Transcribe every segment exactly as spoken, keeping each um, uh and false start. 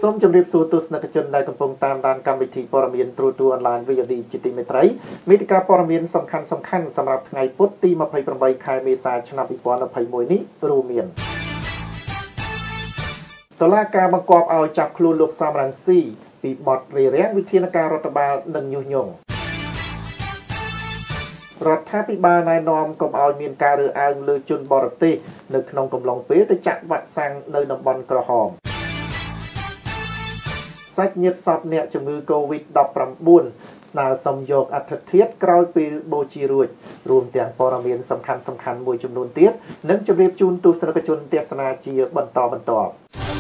សូមជម្រាបសួរទស្សនិកជនដែលកំពុងតាមដានកម្មវិធីព័ត៌មានទ្រូទូអនឡាញ វី អូ ឌី ជាទីមេត្រីមេតិការព័ត៌មានសំខាន់ៗសម្រាប់ថ្ងៃពុធទីยี่สิบแปดខែមេសាឆ្នាំยี่สิบยี่สิบเอ็ดនេះរួមមានតុលាការបង្គាប់ឲ្យចាប់ខ្លួនលោកសំរងស៊ីពីបទរារាំងវិធានការរដ្ឋបាលនិងញុះញង់រដ្ឋាភិបាលណែនាំកុំឲ្យមានការរើសអើងលើជនបរទេសនៅក្នុងកំឡុងពេលទៅចាក់វ៉ាក់សាំងនៅតំបន់ក្រហមសាច់ញាតិសពអ្នកជំងឺ COVID ដប់ប្រាំបួន ស្នើសុំយកអត្ថិធាតុក្រោយពេលបូជារួចរួមទាំងព័ត៌មានសំខាន់សំខាន់មួយចំនួនទៀតនិងជម្រាបជូនទស្សនិកជនទស្សនាជាបន្តបន្ទាប់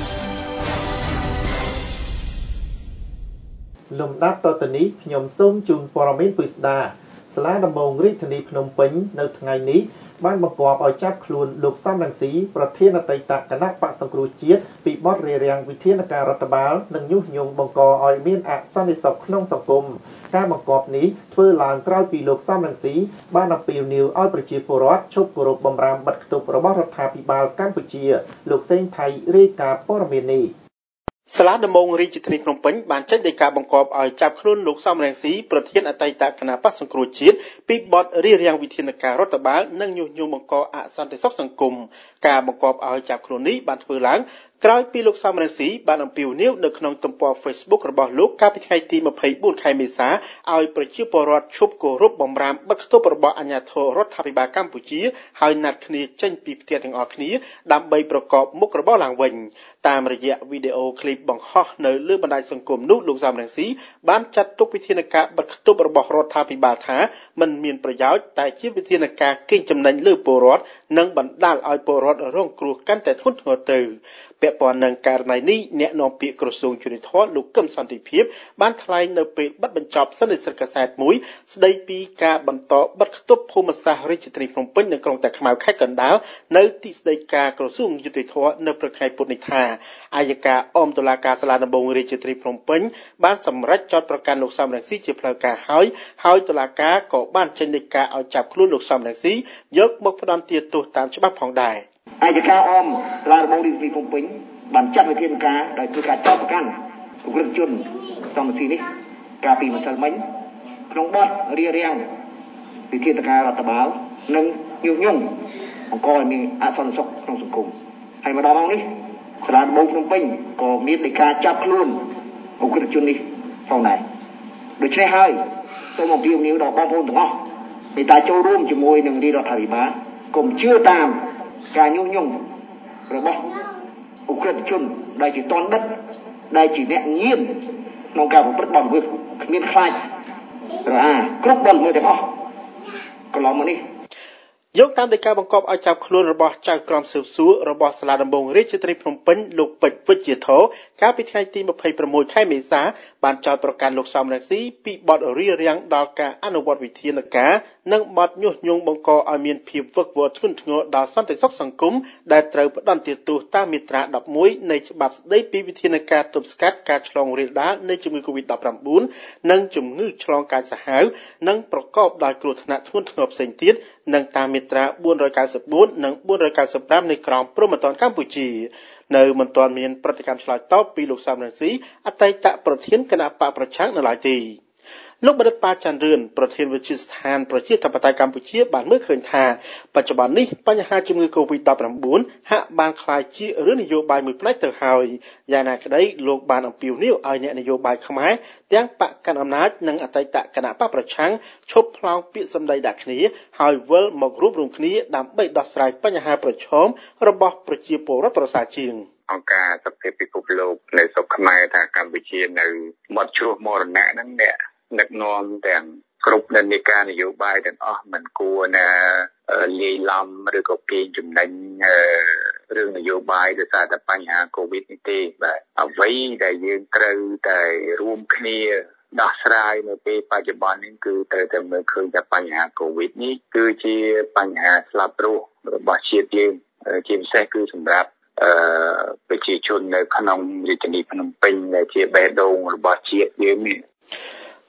លំដាប់តទៅនេះខ្ញុំសូមជូនព័ត៌មានពិស្ដាសាលាដំបងរាជធានីភ្នំពេញនៅថ្ងៃនេះបានបង្គាប់ឲ្យចាប់ខ្លួនលោកសំរងស៊ីប្រធានអតីតគណៈបក្សសង្គ្រោះជាតិពីបទរារាំងវិធានការរដ្ឋបាលនិងញុះញង់បង្កឲ្យមានអសន្តិសុខក្នុងសង្គមការបង្គាប់នេះធ្វើឡើងក្រោយពីលោកសំរងស៊ីបានអំពាវនាវឲ្យប្រជាពលរដ្ឋឈប់គោរពបម្រាមបិទគប់របស់រដ្ឋាភិបាលកម្ពុជាលោកសេងថៃរាយការណ៍ព័ត៌មាននេះសាលាដំបងរាជធានីភ្នំពេញបានចេញដីកាបង្គាប់ឲ្យចាប់ខ្លួនលោកសំរងស៊ីប្រធានអតីតគណៈបក្សសង្គ្រោះជាតិពីបទរារាំងវិធានការរដ្ឋបាលនិងញុះញង់បង្កអសន្តិសុខសង្គមការបង្គាប់ឲ្យចាប់ខ្លួននេះបានធ្វើឡើងក្រោយពីលោកសំរងស៊ីបានអំពាវនាវនៅក្នុងទំព័រ Facebook របស់លោកកាលពីថ្ងៃទីยี่สิบ四ខែមេសាឲ្យប្រជាពលរដ្ឋឈប់គោរពបម្រាមបិទគប់របស់អាជ្ញាធររដ្ឋាភិបាលកម្ពុជាហើយណាត់គ្នាចេញពីផ្ទះទាំងអស់គ្នាដើម្បីប្រកបមុខរបរឡើងវិញតាមរយៈវីដេអូឃ្លីបបង្ហោះនៅលើបណ្ដាញសង្គមនោះលោកសំរងស៊ីបានចាត់ទុកវិធានការបិទគប់របស់រដ្ឋាភិបាលថាមិនមានប្រយោជន៍តែជាវិធានការកេងចំណេញលើពលរដ្ឋនិងបណ្ដាលឲ្យពលរដ្ឋរងគ្រោះកាន់តែធ្ងន់ធ្ងរទៅពាក់ព័ន្ធនឹងករណីនេះអ្នកនាំពាក្យក្រសួងយុតិធម៌លោកកឹមសន្តិភាពបានថ្លែងនៅពេលបិទបញ្ចប់សន្និសីទកាសែតមួយស្ដីពីការបន្តបិទគប់ភូមិសាស្ត្ររាជធានីភ្នំពេញនៅក្រុងតាខ្មៅខេត្តកណ្ដាលនៅទីស្តីការក្រសួងយុតិធម៌នៅព្រឹកថ្ងៃពុធនេះថាអัยការអមតុលាការសាលាដំបងរាជធានីភ្នំពេញបានសម្រេចចោទប្រកាន់លោកសំរងស៊ីជាផ្លូវការហើយហើយតុលាការក៏បានចេញដីកាឲ្យចាប់ខ្លួនលោកសំរងស៊ីយកមកផ្ដន្ទាទោសតាមច្បាប់ផងដែរអัยការអមសាលាដំបងរាជធានីភ្នំពេញបានចាត់វិធានការដោយធ្វើការចោទប្រកាន់ឧក្រិដ្ឋជនសំរងស៊ីនេះកាលពីម្សិលមិញក្នុងបទរារាំងវិធានការរដ្ឋបាលនិងញុះញង់បង្កឲ្យមានអសន្តិសុខក្នុងសង្គមហើយមកដល់ម៉ោងនេះសាលាដំបងភ្នំពេញក៏មានដីកាចាប់ខ្លួនឧក្រិដ្ឋជននេះផងដែរដូច្នេះហើយសូមអំពាវនាវដល់បងប្អូនទាំងអស់មេត្តាចូលរួមជាមួយនឹងរាជរដ្ឋាភិបាលកុំជឿតាមការញុះញង់របស់ឧក្រិដ្ឋជនដែលជាតនដិតដែលជាអ្នកញៀនក្នុងការប្រព្រឹត្តបទល្មើសគ្មានខ្លាចរអាគ្រប់បទល្មើសទាំងអស់កន្លងមកនេះយកតាមដីកាបង្គាប់ឲ្យចាប់ខ្លួនរបស់ចៅក្រមស៊ើបសួររបស់សាលាដំបងរាជធានីភ្នំពេញលោកពេជ្រវិជ្ជាធរកាលពីថ្ងៃទីยี่สิบหกខែមេសាបានចោទប្រកាន់លោកសំរងស៊ីពីបទរារាំងដល់ការអនុវត្តវិធានការនិងបទញុះញង់បង្កឲ្យមានភាពវឹកវរធ្ងន់ធ្ងរដល់សន្តិសុខសង្គមដែលត្រូវផ្ដន្ទាទោសតាមមាត្រាដប់មួយនៃច្បាប់ស្តីពីវិធានការទប់ស្កាត់ការឆ្លងរាលដាលនៃជំងឺ COVID ដប់ប្រាំបួន និងជំងឺឆ្លងកាចសាហាវនិងប្រកបដោយគ្រោះថ្នាក់ធ្ងន់ធ្ងរផ្សេងទៀតនិងតាមមាត្រាbốn九bốnនិងbốn九fiveនៃក្រមព្រហ្មទណ្ឌកម្ពុជានៅមិនទាន់មានប្រតិកម្មឆ្លើយតបពីលោកសំរងស៊ីអតីតប្រធានគណៈបកប្រឆាំងនៅឡើយទេលោកបណ្ឌិតប៉ាច័ន្ទរឿនប្រធានវិទ្យាស្ថានប្រជាធិបតេយ្យកម្ពុជាបានមើលឃើញថាបច្ចុប្បន្ននេះបញ្ហាជំងឺ COVID ដប់ប្រាំបួន ហាក់បានក្លាយជារឿងនយោបាយមួយផ្នែកទៅហើយយ៉ាងណាក្តីលោកបានអំពាវនាវឲ្យអ្នកនយោបាយខ្មែរទាំងបកកាន់អំណាចនិងអតីតគណៈបកប្រឆាំងឈប់ផ្លោងពាក្យសម្ដីដាក់គ្នាហើយវិលមករួបរวมគ្នាដើម្បីដោះស្រាយបញ្ហាប្រឈមរបស់ប្រជាពលរដ្ឋប្រសើរជាងអង្គការសភាពិភពលោកនៅស្រុកខ្មែរថាកម្ពុជានៅមាត់ជ្រោះមរណៈហ្នឹងអ្នកដឹកនាំទាំងគ្រប់និន្នាការនយោបាយទាំងអស់មិនគួរណាលាយឡំឬក៏គេចំណេញរឿងនយោបាយដោយសារតែបញ្ហា COVID នេះទេបាទអ្វីដែលយើងត្រូវតែរួមគ្នាដោះស្រាយនៅពេលបច្ចុប្បន្ននេះគឺត្រូវតែមើលឃើញថាបញ្ហា COVID នេះគឺជាបញ្ហាស្លាប់រស់របស់ជាតិយើងជាពិសេសគឺសម្រាប់អឺប្រជាជននៅក្នុងរាជធានីភ្នំពេញដែលជាបេះដូងរបស់ជាតិយើងនេះក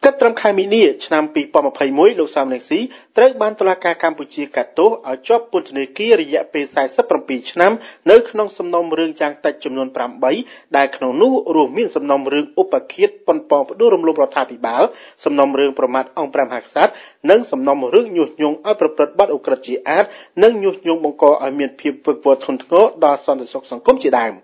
គិតត្រឹមខែមីនាឆ្នាំពីរពាន់ยี่สิบเอ็ดលោកសំរងស៊ីត្រូវបានតុលាការកម្ពុជាកាត់ទោសឲ្យជាប់ពន្ធនាគាររយៈពេលสี่สิบเจ็ดឆ្នាំនៅក្នុងសំណុំរឿងយ៉ាងតិចចំនួនแปดដែលក្នុងនោះរួមមានសំណុំរឿងឧបឃាតប៉ុនប៉ងផ្ដួលរំលំរដ្ឋាភិបាលសំណុំរឿងប្រមាថអង្គព្រះមហាក្សត្រនិងសំណុំរឿងញុះញង់ឲ្យប្រព្រឹត្តបទឧក្រិដ្ឋជាអាតនិងញុះញង់បង្កឲ្យមានភាពវឹកវរធ្ងន់ធ្ងរដល់សន្តិសុខសង្គមជាដើម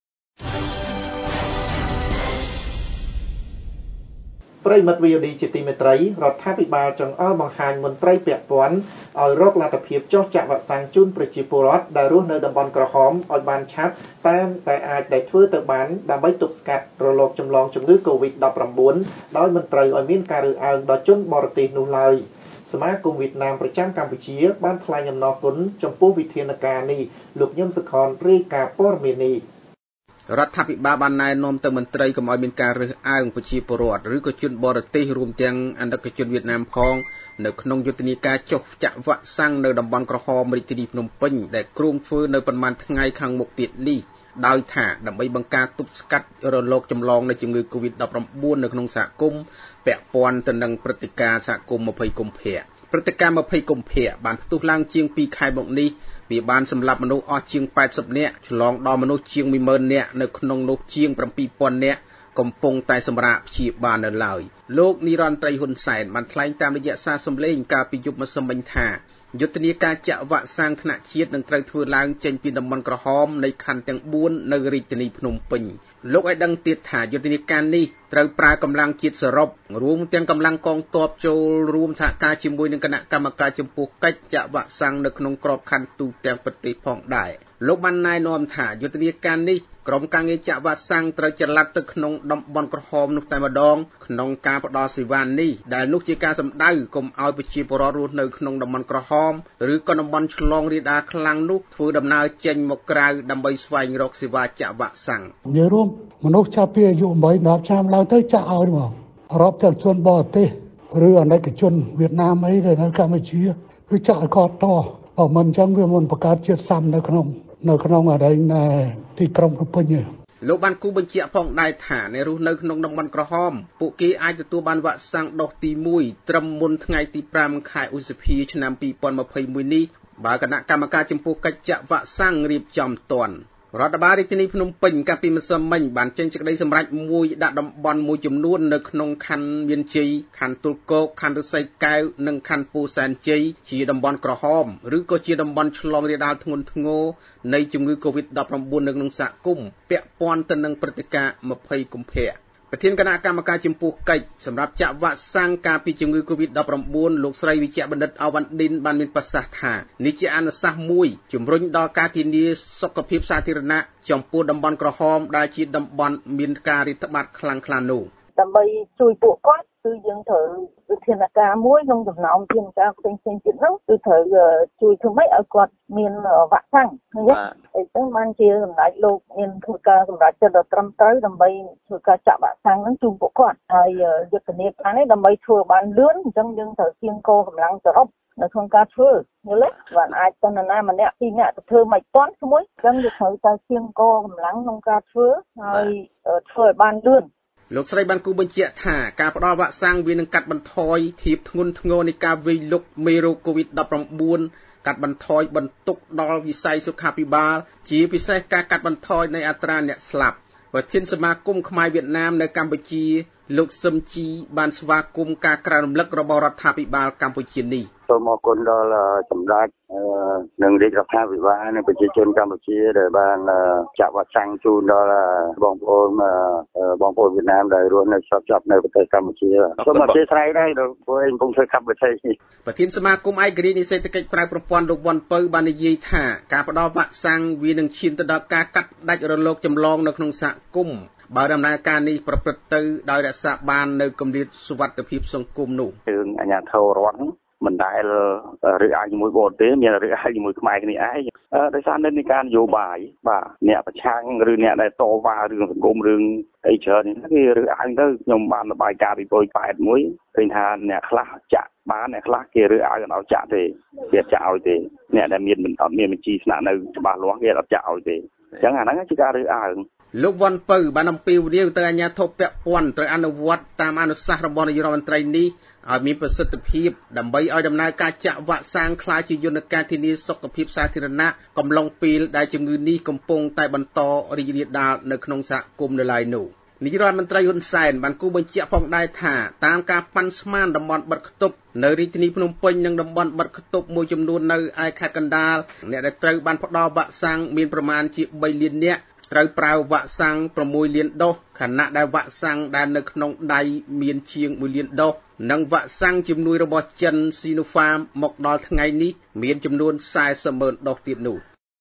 ប្រិមិត្ត วี អូ ดี ជាទីមេត្រីរដ្ឋាភិបាលចង្អុលបង្ហាញមន្ត្រីពាក់ព័ន្ធឲ្យរកលទ្ធភាពចុះចាក់វ៉ាក់សាំងជូនប្រជាពលរដ្ឋដែលរស់នៅតំបន់ក្រហមឲ្យបានឆាប់តាមតែអាចដែលធ្វើទៅបានដើម្បីទប់ស្កាត់រលកចម្លងជំងឺ កូវីដ ដប់ប្រាំបួន ដោយមិនត្រូវឲ្យមានការរើសអើងដល់ជនបរទេសនោះឡើយសមាគមវៀតណាមប្រចាំកម្ពុជាបានថ្លែងអំណរគុណចំពោះវិធានការនេះលោកញឹមសុខនរាយការណ៍ព័ត៌មាននេះរដ្ឋាភិបាលបានណែនាំទៅមន្ត្រីកុំឲ្យមានការរើសអើងប្រជាពលរដ្ឋឬក៏ជនបរទេសរួមទាំងអន្តរជនវៀតណាមផងនៅក្នុងយុទ្ធនាការចុះចាក់វ៉ាក់សាំងនៅតំបន់ក្រហមរាជធានីភ្នំពេញដែលគ្រោងធ្វើនៅប្រមាណថ្ងៃខាងមុខទៀតនេះដោយថាដើម្បីបង្ការទប់ស្កាត់រលកចម្លងនៃជំងឺ កូវីដ ដប់ប្រាំបួន នៅក្នុងសហគមន៍ពាក់ព័ន្ធទៅនឹងព្រឹត្តិការណ៍សហគមន៍ยี่สิบកុម្ភៈព្រឹត្តិការណ៍ยี่สิบកុម្ភៈបានផ្ទុះឡើងជាងពីរខែមកនេះវាបានសម្លាប់មនុស្សអស់ជាងแปดสิบនាក់ឆ្លងដល់មនុស្សជាងmột nghìnនាក់នៅក្នុងនោះជាងseven thousandនាក់កំពុងតែសម្រាកព្យាបាលនៅឡើយលោកនិរន្តរ៍ត្រីហ៊ុនសែនបានថ្លែងតាមរយៈសារសម្លេងកាលពីយប់ម្សិលមិញថាយុទ្ធនាការចាក់វ៉ាក់សាំងថ្នាក់ជាតិនឹងត្រូវធ្វើឡើងចេញពីតំបន់ក្រហមនៃខណ្ឌទាំងបួននៅរាជធានីភ្នំពេញលោកឲ្យដឹងទៀតថាយុទ្ធនាការនេះត្រូវប្រើកម្លាំងជាតិសរុបរួមទាំងកម្លាំងកងទ័ពចូលរួមសហការជាមួយនឹងគណៈកម្មការចំពោះកិច្ចចាក់វ៉ាក់សាំងនៅក្នុងក្របខ័ណ្ឌទូទាំងប្រទេសផងដែរលោកបានណែនាំថាយុទ្ធនាការនេះក្រុមការងារចាក់វ៉ាក់សាំងត្រូវចល័តទៅក្នុងតំបន់ក្រហមនោះតែម្ដងក្នុងការផ្ដល់សេវានេះដែលនោះជាការសម្ដៅកុំឲ្យប្រជាពលរដ្ឋរស់នៅក្នុងតំបន់ក្រហមឬក៏តំបន់ឆ្លងរាលដាលខ្លាំងនោះធ្វើដំណើរចេញមកក្រៅដើម្បីស្វែងរកសេវាចាក់វ៉ាក់សាំងនិយាយរួមមនុស្សចាប់ពីអាយុeightដល់ឆ្នាំឡើងទៅចាក់ឲ្យមករាប់ទាំងជនបរទេសឬអនេកជនវៀតណាមអីដែលនៅកម្ពុជាគឺចាក់ឲ្យគាត់តបើមិនអញ្ចឹងវាមិនបង្កើតជាតិសាំនៅក្នុងនៅក្នុងអរិញទីក្រុងភ្នំពេញទេលោកបានគូបញ្ជាក់ផងដែរថាអ្នករស់នៅក្នុងតំបន់ក្រហមពួកគេអាចទទួលបានវ៉ាក់សាំងដូសទីoneត្រឹមមុនថ្ងៃទីfiveខែឧសភាឆ្នាំtwenty twenty-oneនេះបើគណៈកម្មការចំពោះកិច្ចចាក់វ៉ាក់សាំងរៀបចំទាន់រដ្ឋបាលរាជធានីភ្នំពេញកាលពីម្សិលមិញបានចេញសេចក្តីសម្រេចមួយដាក់តំបន់មួយចំនួននៅក្នុងខណ្ឌមានជ័យខណ្ឌទួលគោកខណ្ឌឫស្សីកែវនិងខណ្ឌពោធិ៍សែនជ័យជាតំបន់ក្រហមឬក៏ជាតំបន់ឆ្លងរាលដាលធ្ងន់ធ្ងរនៃជំងឺ កូវីដ ដប់ប្រាំបួន នៅក្នុងសហគមន៍ពាក់ព័ន្ធទៅនឹងព្រឹត្តិការណ៍ยี่สิบកុម្ភៈប្រធានគណៈកម្មការចំពោះកិច្ចសម្រាប់ចាក់វ៉ាក់សាំងការពីជំងឺ កូវីដ ដប់ប្រាំបួន លោកស្រីវិជ្ជបណ្ឌិតអវណ្ឌិនបានមានប្រសាសន៍ថានេះជាអនុសាសន៍មួយជំរុញដល់ការធានាសុខភាពសាធារណៈចំពោះតំបន់ក្រហមដែលជាតំបន់មានការរាតត្បាតខ្លាំងក្លានោះដើម្បីជួយពួកគាត់គឺយើងត្រូវវិធានការមួយក្នុងចំណោមវិធានការផ្សេងៗទៀតនោះគឺត្រូវជួយធ្វើម៉េចឲ្យគាត់មានវ៉ាក់សាំងឃើញទេអីទៅបានជាសម្ដេចលោកមានធ្វើការសម្រាប់ចិត្តដល់ត្រឹមត្រូវដើម្បីធ្វើការចាក់វ៉ាក់សាំងហ្នឹងជូនពួកគាត់ហើយយុទ្ធនាការនេះដើម្បីធ្វើបានលឿនអញ្ចឹងយើងត្រូវគៀងគរកម្លាំងសរុបនៅក្នុងការធ្វើយល់ទេបានអាចតនណាម្នាក់ពីរនាក់ទៅធ្វើមិនទាន់ជាមួយអញ្ចឹងយើងត្រូវតែគៀងគរកម្លាំងក្នុងការធ្វើហើយធ្វើឲ្យបានលឿនលោកស្រីបានគូបញ្ជាក់ថាការផ្ដល់វ៉ាក់សាំងវានឹងកាត់បន្ថយភាពធ្ងន់ធ្ងរនៃការវាយលុកមេរោគ កូវីដ ដប់ប្រាំបួន កាត់បន្ថយបន្ទុកដល់វិស័យសុខាភិបាលជាពិសេសការកាត់បន្ថយនៃអត្រាអ្នកស្លាប់ប្រធានសមាគមខ្មែរវៀតណាមនៅកម្ពុជាលោកសឹមជីបានស្វាគមន៍ការក្រើនរំលឹករបស់រដ្ឋាភិបាលកម្ពុជានេះសូមអរគុណដល់សម្ដេចនិងរាជរដ្ឋាភិបាលនិងប្រជាជនកម្ពុជាដែលបានចាក់វ៉ាក់សាំងជូនដល់បងប្អូនបងប្អូនវៀតណាមដែលរស់នៅស្រុកចាប់នៅប្រទេសកម្ពុជាសូមអធិស្ឋានដែរដល់ពួកឯងកំពុងធ្វើកម្មវិធីនេះប្រធានសមាគមឯករាជ្យនិស្សិតសេដ្ឋកិច្ចក្រៅប្រព័ន្ធលោកវ៉ាន់ពៅបាននិយាយថាការផ្ដល់វ៉ាក់សាំងវានឹងឈានទៅដល់ការកាត់ផ្ដាច់រលកចម្លងនៅក្នុងសហគមន៍បើដំណើរការនេះប្រព្រឹត្តទៅដោយរក្សាបាននៅគម្លាតសុវត្ថិភាពសង្គមនោះគឺអាជ្ញាធររដ្ឋមិនដែលរើសអើងជាមួយបរទេសមានរើសអើងជាមួយខ្មែរគ្នាឯងដោយសារនិន្នាការនយោបាយបាទអ្នកប្រឆាំងឬអ្នកដែលតវ៉ារឿងសង្គមរឿងអីច្រើននេះគេរើសអើងទៅខ្ញុំបានរបាយការណ៍ពីបុយប៉ែតមួយឃើញថាអ្នកខ្លះចាក់បានអ្នកខ្លះគេរើសអើងអត់ចាក់ទេគេចាក់ឲ្យទេអ្នកដែលមានអត់មានបញ្ជីស្នាក់នៅច្បាស់លាស់គេអត់ចាក់ឲ្យទេអញ្ចឹងអាហ្នឹងជាការរើសអើងលោកវ៉ាន់ពៅបានអំពាវនាវទៅអាជ្ញាធរពាក់ព័ន្ធត្រូវអនុវត្តតាមអនុសាសន៍របស់នាយករដ្ឋមន្ត្រីនេះឲ្យមានប្រសិទ្ធភាពដើម្បីឲ្យដំណើរការចាក់វ៉ាក់សាំងក្លាយជាយន្តការធានាសុខភាពសាធារណៈកំឡុងពេលដែលជំងឺនេះកំពុងតែបន្តរីករាលដាលនៅក្នុងសហគមន៍នៅឡើយនោះនាយករដ្ឋមន្ត្រីហ៊ុនសែនបានគូបញ្ជាក់ផងដែរថាតាមការប៉ាន់ស្មានតំបន់បិទគប់នៅរាជធានីភ្នំពេញនិងតំបន់បិទគប់មួយចំនួននៅឯខេត្តកណ្ដាលអ្នកដែលត្រូវបានផ្ដល់វ៉ាក់សាំងមានប្រមាណជាបីលាននាក់ត្រូវប្រើវ៉ាក់សាំងប្រាំមួយលានដូសខណៈដែលវ៉ាក់សាំងដែលនៅក្នុងដៃមានជាងមួយលានដូសនិងវ៉ាក់សាំងជំនួយរបស់ចិន Sinopharm មកដល់ថ្ងៃនេះមានចំនួនសែសិបម៉ឺនដូសទៀតនោះ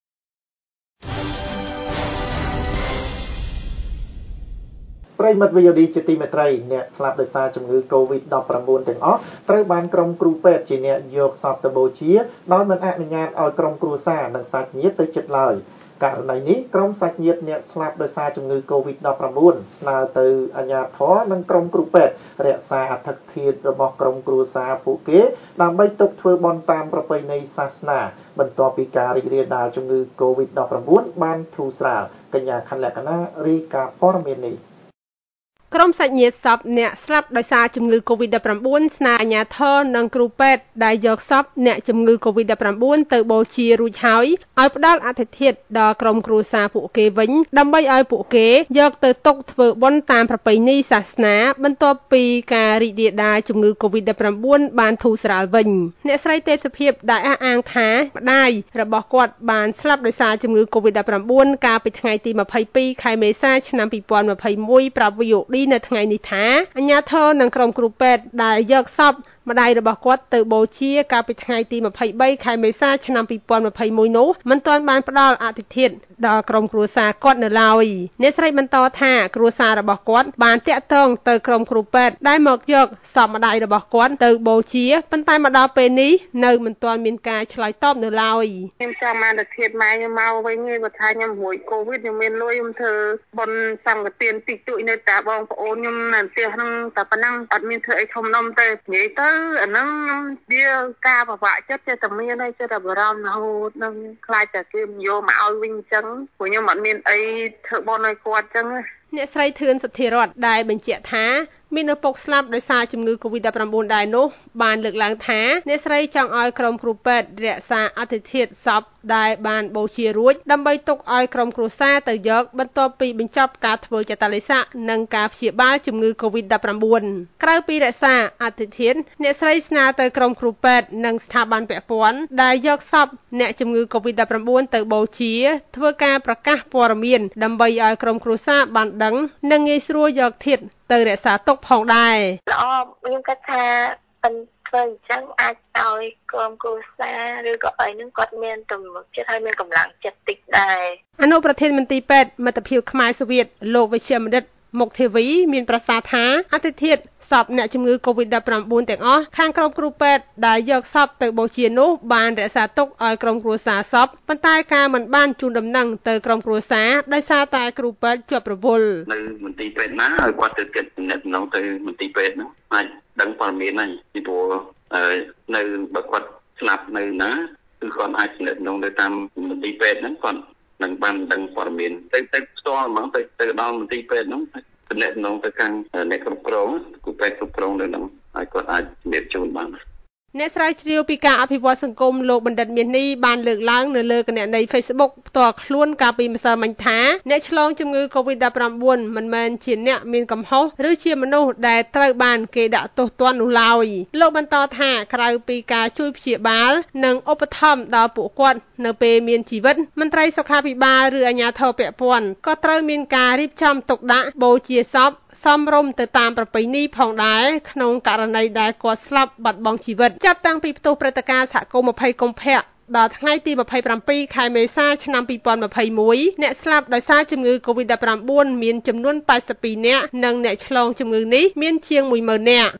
ប្រិមិត្តវីអូឌីជាទីមេត្រីអ្នកស្លាប់ដោយសារជំងឺ កូវីដ ដប់ប្រាំបួន ទាំងអស់ត្រូវបានក្រុមគ្រូពេទ្យជាអ្នកយកសពទៅបូជាដោយមិនអនុញ្ញាតឲ្យក្រុមគ្រួសារនិងសាច់ញាតិទៅជិតឡើយករណីនេះក្រុមសាច់ញាតិអ្នកស្លាប់ដោយសារជំងឺ កូវីដ ដប់ប្រាំបួន ស្នើទៅអាជ្ញាធរនិងក្រុមគ្រូពេទ្យរក្សាអធិធាតុរបស់ក្រុមគ្រួសារពួកគេដើម្បីទុកធ្វើបុណ្យតាមប្រពៃណីសាសនាបន្ទាប់ពីការរីករាលដាលជំងឺ កូវីដ ដប់ប្រាំបួន បានធូរស្រាលកញ្ញាខណ្ឌលក្ខណារាយការណ៍ព័ត៌មាននេះក្រុមសាច់ញាតិសពអ្នកស្លាប់ដោយសារជំងឺ កូវីដ ដប់ប្រាំបួន ស្នើអាជ្ញាធរនិងគ្រូពេទ្យដែលយកសពអ្នកជំងឺ កូវីដ ដប់ប្រាំបួន ទៅបូជារួចហើយឲ្យផ្ដល់អធិធាតុដល់ក្រុមគ្រួសារពួកគេវិញដើម្បីឲ្យពួកគេយកទៅទុកធ្វើបុណ្យតាមប្រពៃណីសាសនាបន្ទាប់ពីការរីករាលដាលជំងឺ កូវីដ ដប់ប្រាំបួន បានធូរស្រាលវិញអ្នកស្រីទេពសុភាពដែលអះអាងថាម្ដាយរបស់គាត់បានស្លាប់ដោយសារជំងឺ កូវីដ ដប់ប្រាំបួន កាលពីថ្ងៃទីម្ភៃពីរខែមេសាឆ្នាំពីរពាន់ម្ភៃមួយប្រាប់វីអូឌីនៅថ្ងៃនេះថាអាជ្ញាធរនិងក្រុមគ្រូពេទ្យដែលយកសពម្ដាយរបស់គាត់ទៅបូជាកាលពីថ្ងៃទីម្ភៃបីខែមេសាឆ្នាំពីរពាន់ម្ភៃមួយនោះមិនទាន់បានផ្ដល់អធិធាតុដល់ក្រុមគ្រួសារគាត់នៅឡើយអ្នកស្រីបន្តថាគ្រួសាររបស់គាត់បានតាក់ទងទៅក្រុមគ្រូពេទ្យដែលមកយកសពម្ដាយរបស់គាត់ទៅបូជាប៉ុន្តែមកដល់ពេលនេះនៅមិនទាន់មានការឆ្លើយតបនៅឡើយខ្ញុំចាំអធិធាតុម៉ែខ្ញុំមកវិញឯងបើថាខ្ញុំរួចកូវីដខ្ញុំមានលុយខ្ញុំធ្វើបុណ្យសង្ឃទានតិចតួចនៅតាបងប្អូនខ្ញុំនៅផ្ទះហ្នឹងតែប៉ុណ្ណឹងអត់មានធ្វើអីធំដុំទេនិយាយទៅអាហ្នឹងខ្ញុំវាការប្រវាក់ចិត្តចេះតែមានហើយចេះតែបារម្ភរហូតនឹងខ្លាចតែគេយកមកឲ្យវិញអញ្ចឹងព្រោះខ្ញុំអត់មានអីធ្វើបុណ្យឲ្យគាត់អញ្ចឹងអ្នកស្រីធឿនសុធិរតដែលបញ្ជាក់ថាមានឪពុកស្លាប់ដោយសារជំងឺ កូវីដ ដប់ប្រាំបួន ដែរនោះបានលើកឡើងថាអ្នកស្រីចង់ឲ្យក្រុមគ្រូពេទ្យរក្សាអធិធាតុសពដែលបានបូជារួចដើម្បីទុកឲ្យក្រុមគ្រួសារទៅយកបន្ទាប់ពីបញ្ចប់ការធ្វើចតាឡេស័កនិងការព្យាបាលជំងឺ កូវីដ ដប់ប្រាំបួន ក្រៅពីរក្សាអធិធាតុអ្នកស្រីស្នើទៅក្រុមគ្រូពេទ្យនិងស្ថាប័នពាក់ព័ន្ធដែលយកសពអ្នកជំងឺ កូវីដ ដប់ប្រាំបួន ទៅបូជាធ្វើការប្រកាសព័ត៌មានដើម្បីឲ្យក្រុមគ្រួសារបានដឹងនិងងាយស្រួលយកធាតុទៅរក្សាទុកផងដែរល្អខ្ញុំគិតថាមិនធ្វើអញ្ចឹងអាចឲ្យក្រុមគ្រួសារឬក៏អីហ្នឹងគាត់មានទំនុកចិត្តហើយមានកម្លាំងចិត្តតិចដែរអនុប្រធានមន្ត្រីពេទ្យមិត្តភាពខ្មែរសូវៀតលោកវិជ្ជបណ្ឌិតមុខធាវីមានប្រសាសន៍ថាអធិធាតុសពអ្នកជំងឺ កូវីដ ដប់ប្រាំបួន ទាំងអស់ខាងក្រុមគ្រូពេទ្យដែលយកសពទៅបូជានោះបានរក្សាទុកឲ្យក្រុមគ្រួសារសពប៉ុន្តែការមិនបានជូនដំណឹងទៅក្រុមគ្រួសារដោយសារតែគ្រូពេទ្យជាប់រវល់នៅមន្ទីរពេទ្យណាឲ្យគាត់ទៅគិតដំណឹងទៅមន្ទីរពេទ្យនោះអាចដឹងព័ត៌មានហើយពីព្រោះនៅបើគាត់ស្លាប់នៅណាគឺគាត់អាចដំណឹងទៅតាមមន្ទីរពេទ្យហ្នឹងគាត់នឹងបានដឹងព័ត៌មានទៅទៅផ្ទាល់ហ្មងទៅទៅដល់មន្ទីរពេទ្យហ្នឹងតំណែងទៅខាងអ្នកគ្រប់គ្រងគ្រូពេទ្យគ្រប់គ្រងនៅហ្នឹងឲ្យគាត់អាចជំរាបជូនបានអ្នកស្រាវជ្រាវពីការអភិវឌ្ឍសង្គមលោកបណ្ឌិតមាសនេះបានលើកឡើងនៅលើគណនី Facebook ផ្ទាល់ខ្លួនកាលពីម្សិលមិញថាអ្នកឆ្លងជំងឺ កូវីដ ដប់ប្រាំបួន មិនមែនជាអ្នកមានកំហុសឬជាមនុស្សដែលត្រូវបានគេដាក់ទោសទណ្ឌនោះឡើយលោកបន្តថាក្រៅពីការជួយព្យាបាលនិងឧបត្ថម្ភដល់ពួកគាត់នៅពេលមានជីវិតមន្ត្រីសុខាភិបាលឬអាជ្ញាធរពាក់ព័ន្ធក៏ត្រូវមានការរៀបចំទុកដាក់បូជាសពសមរម្យទៅតាមប្រពៃណីផងដែរក្នុងករណីដែលគាត់ស្លាប់បាត់បង់ជីវិតចាប់តាំងពីផ្ទុះព្រឹត្តិការណ៍សហគមន៍ម្ភៃកុម្ភៈដល់ថ្ងៃទីម្ភៃប្រាំពីរខែមេសាឆ្នាំពីរពាន់ម្ភៃមួយអ្នកស្លាប់ដោយសារជំងឺ កូវីដ ដប់ប្រាំបួន មានចំនួនប៉ែតសិបពីរនាក់និងអ្នកឆ្លងជំងឺនេះមានជាងមួយម៉ឺននាក់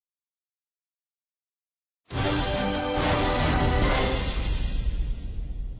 ព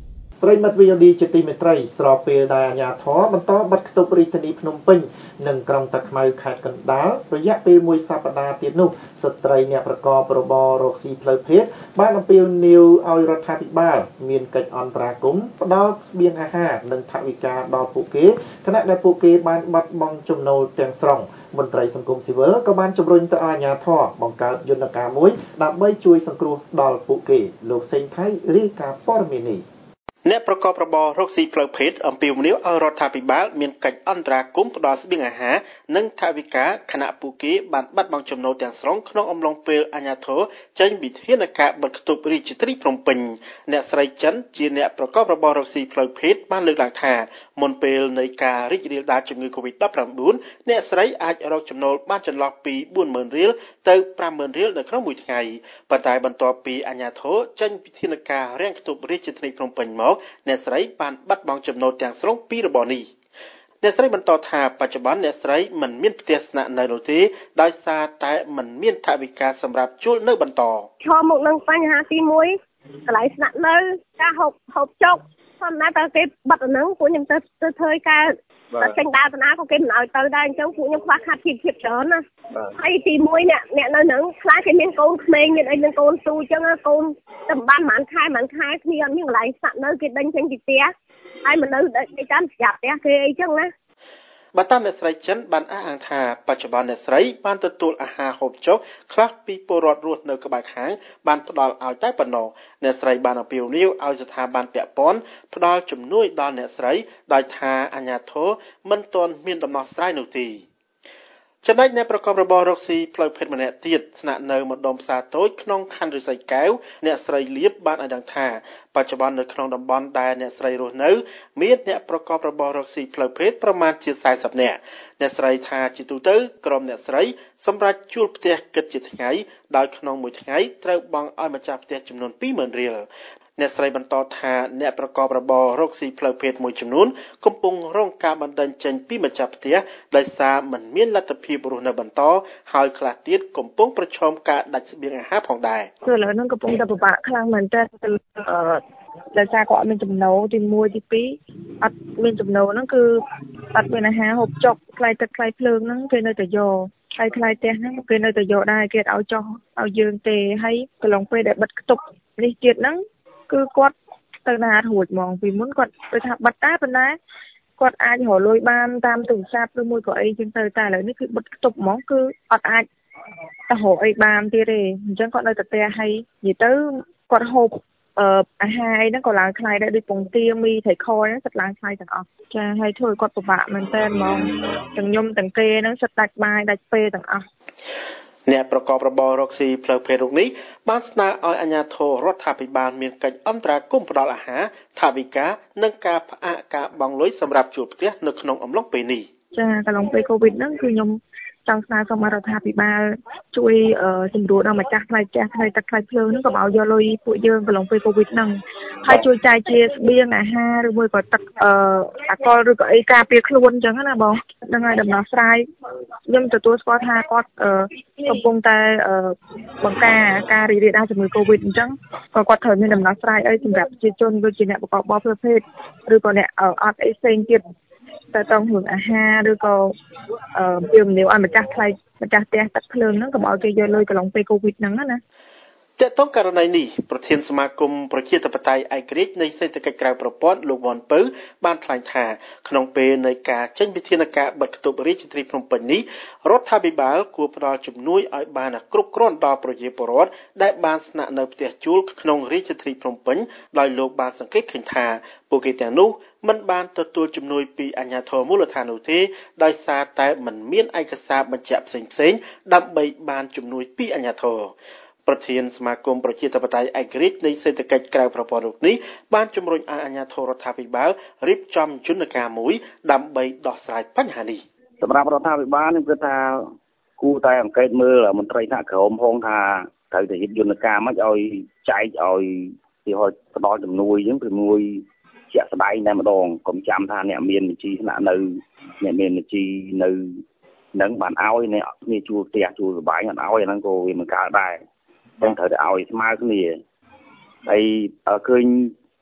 ប្រិមត្ត វី អូ ឌី ជាទីមេត្រីស្របពេលដែលអាជ្ញាធរបន្តបិទគប់រាជធានីភ្នំពេញនិងក្រុងតាខ្មៅខេត្តកណ្ដាលរយៈពេលមួយសប្តាហ៍ទៀតនោះស្ត្រីអ្នកប្រកបរបររកស៊ីផ្លូវភេទបានអំពាវនាវឲ្យរដ្ឋាភិបាលមានកិច្ចអន្តរាគមន៍ផ្ដល់ស្បៀងអាហារនិងថវិកាដល់ពួកគេខណៈដែលពួកគេបានបាត់បង់ចំណូលទាំងស្រុងមន្ត្រីសង្គមស៊ីវិលក៏បានជំរុញទៅឲ្យអាជ្ញាធរបង្កើតយន្តការមួយដើម្បីជួយសង្គ្រោះដល់ពួកគេលោកសេងថៃរាយការណ៍ព័ត៌មាននេះអ្នកប្រកបរបររកស៊ីផ្លូវភេទអំពាវនាវឲ្យរដ្ឋាភិបាលមានកិច្ចអន្តរាគមន៍ផ្ដល់ស្បៀងអាហារនិងថវិកាខណៈពួកគេបានបាត់បង់ចំណូលទាំងស្រុងក្នុងអំឡុងពេលអាជ្ញាធរចេញវិធានការបិទគប់រាជធានីភ្នំពេញអ្នកស្រីចិនជាអ្នកប្រកបរបររកស៊ីផ្លូវភេទបានលើកឡើងថាមុនពេលនៃការរីករាលដាលជំងឺ កូវីដ ដប់ប្រាំបួន អ្នកស្រីអាចរកចំណូលបានចន្លោះពី បួនម៉ឺន រៀលទៅ ប្រាំម៉ឺន រៀលនៅក្នុងមួយថ្ងៃប៉ុន្តែបន្ទាប់ពីអាជ្ញាធរចេញវិធានការរាំងគប់រាជធានីភ្នំពេញមកអ្នកស្រីបានបាត់បង់ចំណូលទាំងស្រុងពីរបរនេះអ្នកស្រីបន្តថាបច្ចុប្បន្នអ្នកស្រីមិនមានផ្ទះស្នាក់នៅនោះទេដោយសារតែមិនមានថវិកាសម្រាប់ជួលនៅបន្តឈរមុខនឹងបញ្ហាទីមួយកន្លែងស្នាក់នៅការហូបហូបចុកធម្មតាតើគេបាត់អានឹងពួកខ្ញុំទៅទៅធ្វើការតែចេញដើរតាណាក៏គេមិនឲ្យទៅដែរអញ្ចឹងពួកខ្ញុំខ្វះខាតភាពភាពច្រើនណាហើយទីមួយអ្នកអ្នកនៅនឹងខ្លះគេមានកូនក្មេងមានអីនឹងកូនស៊ូអញ្ចឹងកូនតែបានប្រហែលខែប្រហែលខែគ្នាអត់មានកន្លែងស្នាក់នៅគេដេញចេញពីផ្ទះហើយមិននៅគេចាំស្រាប់ផ្ទះគេអីចឹងណាបើតាមអ្នកស្រីចិនបានអះអាងថាបច្ចុប្បន្នអ្នកស្រីបានទទួលអាហារហូបចុកខ្លះពីពលរដ្ឋរស់នៅក្បែរខាងបានផ្ដល់ឲ្យតែប៉ុណ្ណោះអ្នកស្រីបានអំពាវនាវឲ្យស្ថាប័នពាក់ព័ន្ធផ្ដល់ជំនួយដល់អ្នកស្រីដោយថាអាជ្ញាធរមិនទាន់មានដំណោះស្រាយនោះទេចំណែកអ្នកប្រកបរបររកស៊ីផ្លូវភេទម្នាក់ទៀតស្នាក់នៅម្ដុំផ្សារតូចក្នុងខណ្ឌរិស័យកែវអ្នកស្រីលៀបបានឲ្យដឹងថាបច្ចុប្បន្ននៅក្នុងតំបន់ដែលអ្នកស្រីរស់នៅមានអ្នកប្រកបរបររកស៊ីផ្លូវភេទប្រមាណជាសែសិបនាក់អ្នកស្រីថាជាទូទៅក្រុមអ្នកស្រីសម្រាប់ជួលផ្ទះគិតជាថ្ងៃដោយក្នុងមួយថ្ងៃត្រូវបង់ឲ្យម្ចាស់ផ្ទះចំនួន ពីរម៉ឺន រៀលអ្នកស្រីបន្តថាអ្នកប្រកបរបររកស៊ីផ្លូវភេទមួយចំនួនកំពុងរងការបណ្តេញចេញពីម្ចាស់ផ្ទះដោយសារមិនមានលទ្ធភាពរស់នៅបន្តហើយខ្លះទៀតកំពុងប្រឈមការដាច់ស្បៀងអាហារផងដែរគឺឥឡូវហ្នឹងកំពុងតែពិបាកខ្លាំងមែនតើដោយសារគាត់អត់មានចំណូលទីមួយទីពីរអត់មានចំណូលហ្នឹងគឺអត់មានអាហារហូបចុកថ្លៃទឹកថ្លៃភ្លើងហ្នឹងគេនៅតែយកហើយថ្លៃផ្ទះហ្នឹងគេនៅតែយកដែរគេអត់ឲ្យចុះឲ្យយើងទេហើយកន្លងពេលដែលបិទគប់នេះទៀតហ្នឹងគឺគាត់ទៅណារួចហ្មងពីមុនគាត់ទៅថាបិទដែរប៉ុន្តែគាត់អាចរកលុយបានតាមទូរស័ព្ទឬមួយក៏អីចឹងទៅតែឥឡូវនេះគឺបិទគប់ហ្មងគឺអត់អាចទៅរកអីបានទៀតទេអញ្ចឹងគាត់នៅតែផ្ទះហើយនិយាយទៅគាត់ហូបអឺអាហារអីហ្នឹងក៏ឡើងថ្លៃដែរដូចពងទាមីត្រីខហ្នឹងសិតឡើងថ្លៃទាំងអស់ចាហើយធ្វើឲ្យគាត់ពិបាកមែនតើហ្មងទាំងខ្ញុំទាំងគេហ្នឹងសិតដាច់បាយដាច់ពេលទាំងអស់អ្នកប្រកបរបររកស៊ីផ្លូវភេទរូបនេះបានស្នើឲ្យអាជ្ញាធររដ្ឋាភិបាលមានកិច្ចអន្តរាគមន៍ផ្ដល់អាហារថវិកានិងការផ្អាកការបង់លុយសម្រាប់ជួលផ្ទះនៅក្នុងអំឡុងពេលនេះចាកន្លងពេលកូវីដហ្នឹងគឺខ្ញុំចង់ស្នើសុំរដ្ឋាភិបាលជួយសម្រួលដល់ម្ចាស់ថ្លៃផ្ទះថ្លៃទឹកថ្លៃភ្លើងហ្នឹងកុំឲ្យយកលុយពួកយើងកន្លងពេលកូវីដហ្នឹងហើយជួយចែកជាស្បៀងអាហារឬមួយក៏ទឹកអឺអាកុលឬក៏អីការពារខ្លួនអញ្ចឹងណាបងហ្នឹងហើយដំណោះស្រាយខ្ញុំទទួលស្គាល់ថាគាត់កំពុងតែបង្ការការរីករាលដាលជំងឺកូវីដអញ្ចឹងក៏គាត់ត្រូវមានដំណោះស្រាយអីសម្រាប់ប្រជាជនដូចជាអ្នកប្រកបរបរផ្លូវភេទឬក៏អ្នកអត់អីផ្សេងទៀតតែต้องរឿងអាហារឬក៏អឺពីមនីវឲ្យម្ចាស់ថ្លៃម្ចាស់ផ្ទះទឹកភ្លើងហ្នឹងកុំឲ្យគេយកលុយកន្លងពេលកូវីដហ្នឹងណាទាក់ទងករណីនេះប្រធានសមាគមប្រជាធិបតេយ្យឯករាជ្យនៃសេដ្ឋកិច្ចក្រៅប្រព័ន្ធលោកវ៉ាន់ពៅបានថ្លែងថាក្នុងពេលនៃការចេញវិធានការបិទគប់រាជធានីភ្នំពេញនេះរដ្ឋាភិបាលគួរផ្ដល់ជំនួយឲ្យបានគ្រប់គ្រាន់ដល់ប្រជាពលរដ្ឋដែលបានស្នាក់នៅផ្ទះជួលក្នុងរាជធានីភ្នំពេញដោយលោកបានសង្កេតឃើញថាពួកគេទាំងនោះមិនបានទទួលជំនួយពីអាជ្ញាធរមូលដ្ឋាននោះទេដោយសារតែមិនមានឯកសារបញ្ជាក់ផ្សេងៗដើម្បីបានជំនួយពីអាជ្ញាធរប្រធានសមាគមប្រជាធិបតេយ្យឯករាជ្យនៃសេដ្ឋកិច្ចក្រៅប្រព័ន្ធរូបនេះបានជំរុញឲ្យអាជ្ញាធររដ្ឋាភិបាលរៀបចំយន្តការមួយដើម្បីដោះស្រាយបញ្ហានេះសម្រាប់រដ្ឋាភិបាលខ្ញុំគិតថាគួរតែអង្កេតមើលមន្ត្រីថ្នាក់ក្រោមផងថាត្រូវតែរៀបយន្តការមិនឲ្យចែកឲ្យទីហោផ្ដល់ជំនួយអញ្ចឹងពីមួយជាក់ស្ដែងតែម្ដងកុំចាំថាអ្នកមានវិជីស្នាក់នៅអ្នកមានវិជីនៅនឹងបានឲ្យអ្នកគ្នាជួលផ្ទះជួលសុបាយអត់ឲ្យអាហ្នឹងក៏វាមិនកើតដែរតែត្រូវតែឲ្យស្មើគ្នាហើយឃើញ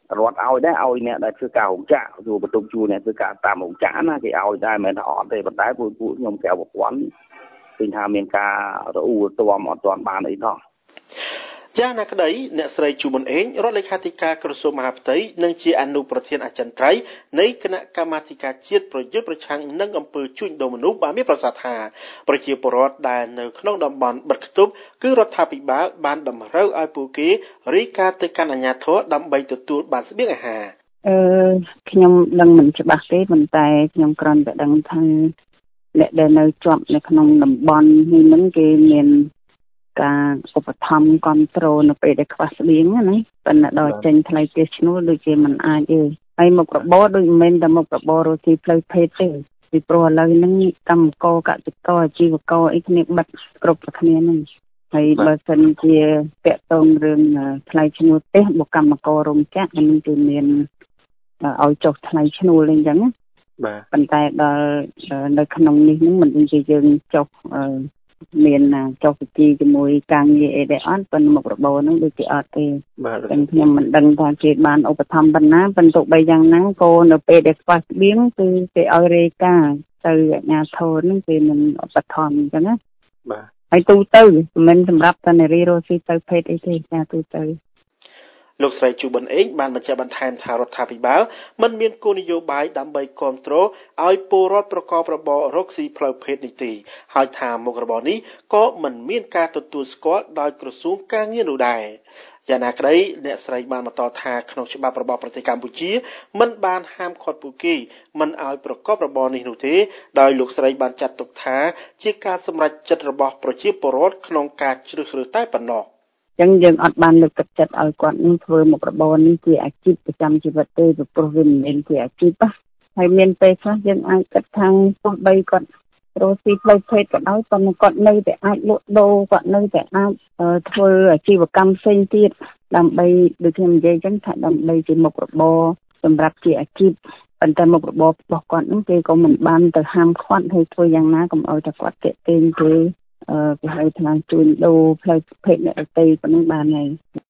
រត់ឲ្យដែរឲ្យអ្នកដែលធ្វើការរោងចក្រជួបន្ទប់ជួអ្នកធ្វើការតាមរោងចក្រណាគេឲ្យដែរមិនថាអត់ទេប៉ុន្តែពួកពួកខ្ញុំក្រៅប្រព័ន្ធឃើញថាមានការរអ៊ូរទាំអត់ទាន់បានអីផងយ៉ាងណាក្តីអ្នកស្រីជូប៊ុនអេងរដ្ឋលេខាធិការក្រសួងមហាផ្ទៃនិងជាអនុប្រធានអចិន្ត្រៃយ៍នៃគណៈកម្មាធិការជាតិប្រយុទ្ធប្រឆាំងនឹងអំពើជួញដូរមនុស្សបានមានប្រសាសន៍ថាប្រជាពលរដ្ឋដែលនៅក្នុងតំបន់បិទគប់គឺរដ្ឋាភិបាលបានតម្រូវឲ្យពួកគេរាយការណ៍ទៅកាន់អាជ្ញាធរដើម្បីទទួលបានស្បៀងអាហារអឺខ្ញុំដឹងមិនច្បាស់ទេប៉ុន្តែខ្ញុំគ្រាន់តែដឹងថាអ្នកដែលនៅជាប់នៅក្នុងតំបន់នេះហ្នឹងគេមានការឧបត្ថម្ភគ្រប់គ្រងនៅពេលដែលខ្វះស្បៀងណាប៉ុន្តែដល់ចេញថ្លៃផ្ទះឈ្នួលដូចជាមិនអាចទេហើយមុខរបរដូចមិនមែនតែមុខរបររស់ស៊ីផ្លូវភេទទេពីព្រោះឥឡូវហ្នឹងកម្មករកសិករអាជីវករអីគ្នាបិទគ្រប់ប្រគ្នាហ្នឹងហើយបើសិនជាតាក់ទងរឿងថ្លៃឈ្នួលផ្ទះបុគ្គកម្មកររោងចក្រហ្នឹងគឺមានឲ្យចុះថ្លៃឈ្នួលអីចឹងណាបាទប៉ុន្តែដល់នៅក្នុងនេះហ្នឹងមិនដូចជាយើងចុះមានចុះវិធីជាមួយការងារអីដែរអត់ប៉ុន្តែមុខរបរហ្នឹងដូចជាអត់ទេបាទខ្ញុំមិនដឹងថាគេបានឧបត្ថម្ភប៉ុណ្ណាប៉ុន្តែទោះបីយ៉ាងណាក៏នៅពេលដែលខ្វះស្បៀងគឺគេឲ្យរាយការណ៍ទៅអាជ្ញាធរហ្នឹងគេមិនឧបត្ថម្ភអញ្ចឹងណាបាទហើយទូទៅមិនសម្រាប់តែនារីរស់ស៊ីទៅភេទអីទេចាទូទៅលោកស្រីជូប៊ុនអេងបានបញ្ជាក់បន្ថែមថារដ្ឋាភិបាលមិនមានគោលនយោបាយដើម្បីគ្រប់គ្រងឲ្យពលរដ្ឋប្រកបរបររកស៊ីផ្លូវភេទនេះទេហើយថាមុខរបរនេះក៏មិនមានការទទួលស្គាល់ដោយក្រសួងការងារនោះដែរយ៉ាងណាក្តីអ្នកស្រីបានបន្តថាក្នុងច្បាប់របស់ប្រទេសកម្ពុជាមិនបានហាមឃាត់ពួកគេមិនឲ្យប្រកបរបរនេះនោះទេដោយលោកស្រីបានចាត់ទុកថាជាការសម្រេចចិត្តរបស់ប្រជាពលរដ្ឋក្នុងការជ្រើសរើសតែប៉ុណ្ណោះចឹងយើងអត់បានលើកទឹកចិត្តឲ្យគាត់នឹងធ្វើមុខរបរនេះជាអាជីពប្រចាំជីវិតទេព្រោះវាមិនមែនជាអាជីពហើយមានពេលខ្លះយើងអាចគិតថាទោះបីគាត់រស់ស៊ីផ្លូវភេទក៏ដោយប៉ុន្តែគាត់នៅតែអាចលក់ដូរគាត់នៅតែអាចធ្វើអាជីវកម្មផ្សេងទៀតដើម្បីដូចខ្ញុំនិយាយចឹងថាដើម្បីជាមុខរបរសម្រាប់ជាអាជីពប៉ុន្តែមុខរបររបស់គាត់នោះគេក៏មិនបានទៅហាមឃាត់ឲ្យធ្វើយ៉ាងណាកុំឲ្យតែគាត់ទាក់ទាញគេអឺគេហៅថាជួញដូរផ្លូវភេទអ្នកដទៃប៉ុណ្ណឹងបានហើយ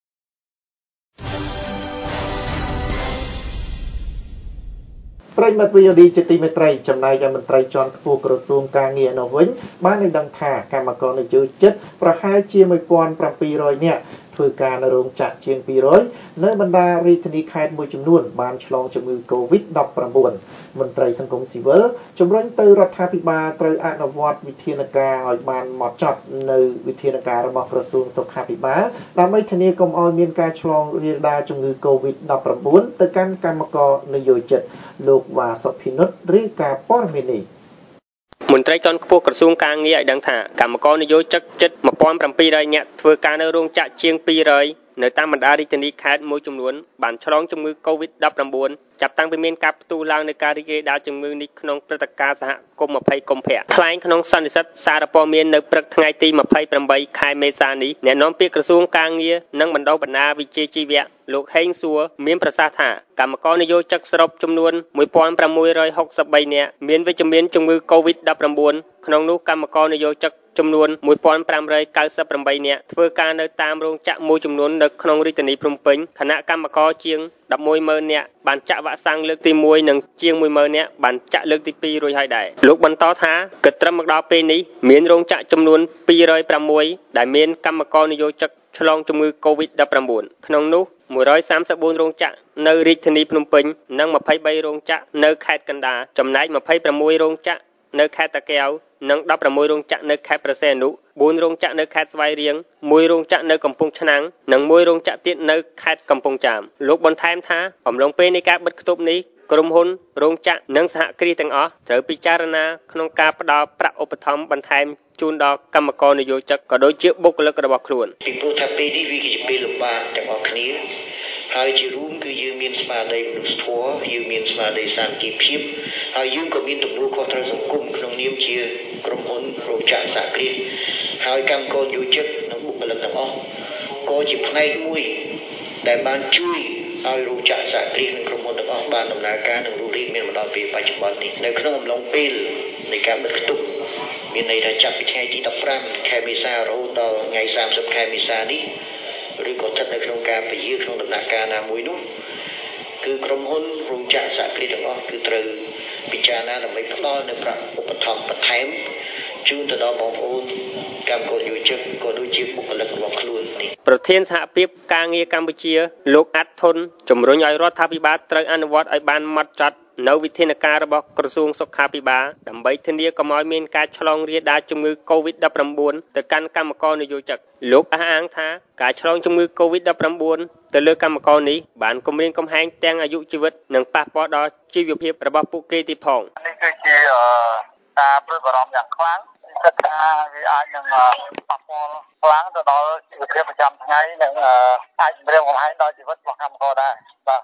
ប្រិយមិត្តវីអូឌីជាទីមេត្រីចំណែកឯមន្ត្រីជាន់ខ្ពស់ក្រសួងការងារនៅវិញបានឲ្យដឹងថាកម្មករនយោជិតប្រហែលជាមួយពាន់ប្រាំពីររយនាក់ធ្វើការនៅរោងចក្រជាងពីររយនៅបណ្ដារាជធានីខេត្តមួយចំនួនបានឆ្លងជំងឺ កូវីដ ដប់ប្រាំបួន មន្ត្រីសង្គមស៊ីវិលជំរុញទៅរដ្ឋាភិបាលត្រូវអនុវត្តវិធានការឲ្យបានហ្មត់ចត់នៅវិធានការរបស់ក្រសួងសុខាភិបាលដើម្បីធានាកុំឲ្យមានការឆ្លងរាលដាលជំងឺ កូវីដ ដប់ប្រាំបួន ទៅកាន់កម្មករនយោជិតលោកវ៉ាសុភិនុតរាយការណ៍ព័ត៌មាននេះមន្ត្រីជាន់ខ្ពស់ក្រសួងការងារឲ្យដឹងថាកម្មករនយោជិតជិតមួយពាន់ប្រាំពីររយនាក់ធ្វើការនៅរោងចក្រជាងពីររយនៅតាមបណ្ដារាជធានីខេត្តមួយចំនួនបានឆ្លងជំងឺ កូវីដ ដប់ប្រាំបួន ចាប់តាំងពីមានការផ្ទុះឡើងនៃការរីករាលដាលជំងឺនេះក្នុងព្រឹត្តិការណ៍សហគមន៍ยี่สิบកុម្ភៈថ្លែងក្នុងសន្និសីទសារព័ត៌មាននៅព្រឹកថ្ងៃទីยี่สิบแปดខែមេសានេះអ្នកនាំពាក្យក្រសួងការងារនិងបណ្ដុះបណ្ដាលវិជ្ជាជីវៈលោកហេងសួរមានប្រសាសន៍ថាកម្មករនយោជិកសរុបចំនួនមួយពាន់ប្រាំមួយរយហុកសិបបីនាក់មានវិជ្ជមានជំងឺ កូវីដ ដប់ប្រាំបួន ក្នុងនោះកម្មករនយោជិកចំនួនមួយពាន់ប្រាំរយកៅសិបប្រាំបីនាក់ធ្វើការនៅតាមរោងចក្រមួយចំនួននៅក្នុងរាជធានីភ្នំពេញខណៈកម្មករជាងដប់មួយម៉ឺននាក់បានចាក់វ៉ាក់សាំងលើកទីមួយនិងជាងមួយម៉ឺននាក់បានចាក់លើកទីពីររួចហើយដែរលោកបន្តថាគិតត្រឹមមកដល់ពេលនេះមានរោងចក្រចំនួនពីររយប្រាំមួយដែលមានកម្មករនយោជិកឆ្លងជំងឺ កូវីដ ដប់ប្រាំបួន ក្នុងនោះមួយរយសាមសិបបួនរោងចក្រនៅរាជធានីភ្នំពេញនិងยี่สิบสามរោងចក្រនៅខេត្តកណ្ដាលចំណែកยี่สิบหกរោងចក្រនៅខេត្តតាកែវនិងដប់ប្រាំមួយរោងចក្រនៅខេត្តព្រះសីហនុបួនរោងចក្រនៅខេត្តស្វាយរៀងមួយរោងចក្រនៅកំពង់ឆ្នាំងនិងមួយរោងចក្រទៀតនៅខេត្តកំពង់ចាមលោកបន្ថែមថាអំឡុងពេលនៃការបិទគប់នេះក្រុមហ៊ុនរោងចក្រនិងសហគ្រាសទាំងអស់ត្រូវពិចារណាក្នុងការផ្តល់ប្រាក់ឧបត្ថម្ភបន្ថែមជូនដល់កម្មករនយោជិកក៏ដូចជាបុគ្គលិករបស់ខ្លួនពីព្រោះថាពេលនេះវាជាពេលលំបាកទាំងអស់គ្នាហើយជារួមគឺយើងមានស្មារតីមនុស្សធម៌យើងមានស្មារតីសាមគ្គីភាពហើយយើងក៏មានទំនួលខុសត្រូវសង្គមក្នុងនាមជាក្រុមហ៊ុនរោងចក្រសហគ្រាសហើយកម្មករនយោជិកនិងបុគ្គលិកទាំងអស់ក៏ជាផ្នែកមួយដែលបានជួយឲ្យរោងចក្រសហគ្រាសនិងក្រុមហ៊ុនទាំងអស់បានដំណើរការនិងរស់រានមានមកដល់ពេលបច្ចុប្បន្ននេះនៅក្នុងអំឡុងពេលនៃការបិទគប់មានន័យថាចាប់ពីថ្ងៃទីដប់ប្រាំខែមេសារហូតដល់ថ្ងៃសាមសិបខែមេសានេះឬក៏ស្ថិតនៅក្នុងការពជាក្នុងដំណាក់កាលណាមួយនោះគឺក្រុមហ៊ុនរោងចក្រសហគ្រាសទាំងអស់គឺត្រូវពិចារណាដើម្បីផ្ដល់នូវប្រាក់ឧបត្ថម្ភបន្ថែមជូនទៅដល់បងប្អូនកម្មករយោជិកក៏ដូចជាបុគ្គលិករបស់ខ្លួននេះប្រធានសហភាពការងារកម្ពុជាលោកអាត់ធុនជំរុញឲ្យរដ្ឋាភិបាលត្រូវអនុវត្តឲ្យបានម៉ត់ចត់នៅវិធានការរបស់ក្រសួងសុខាភិបាលដើម្បីធានាកុំឲ្យមានការឆ្លងរាលដាលជំងឺ កូវីដ ដប់ប្រាំបួន ទៅកាន់កម្មករនិយោជិកលោកអះអាងថាការឆ្លងជំងឺ កូវីដ ដប់ប្រាំបួន ទៅលើកម្មករនេះបានគំរាមកំហែងទាំងអាយុជីវិតនិងប៉ះពាល់ដល់ជីវភាពរបស់ពួកគេទៀតផងនេះគឺជាការព្រួយបារម្ភយ៉ាងខ្លាំងគិតថាវាអាចនឹងប៉ះពាល់ខ្លាំងទៅដល់ជីវភាពប្រចាំថ្ងៃនិងអាចគំរាមកំហែងដល់ជីវិតរបស់កម្មករដែរបាទ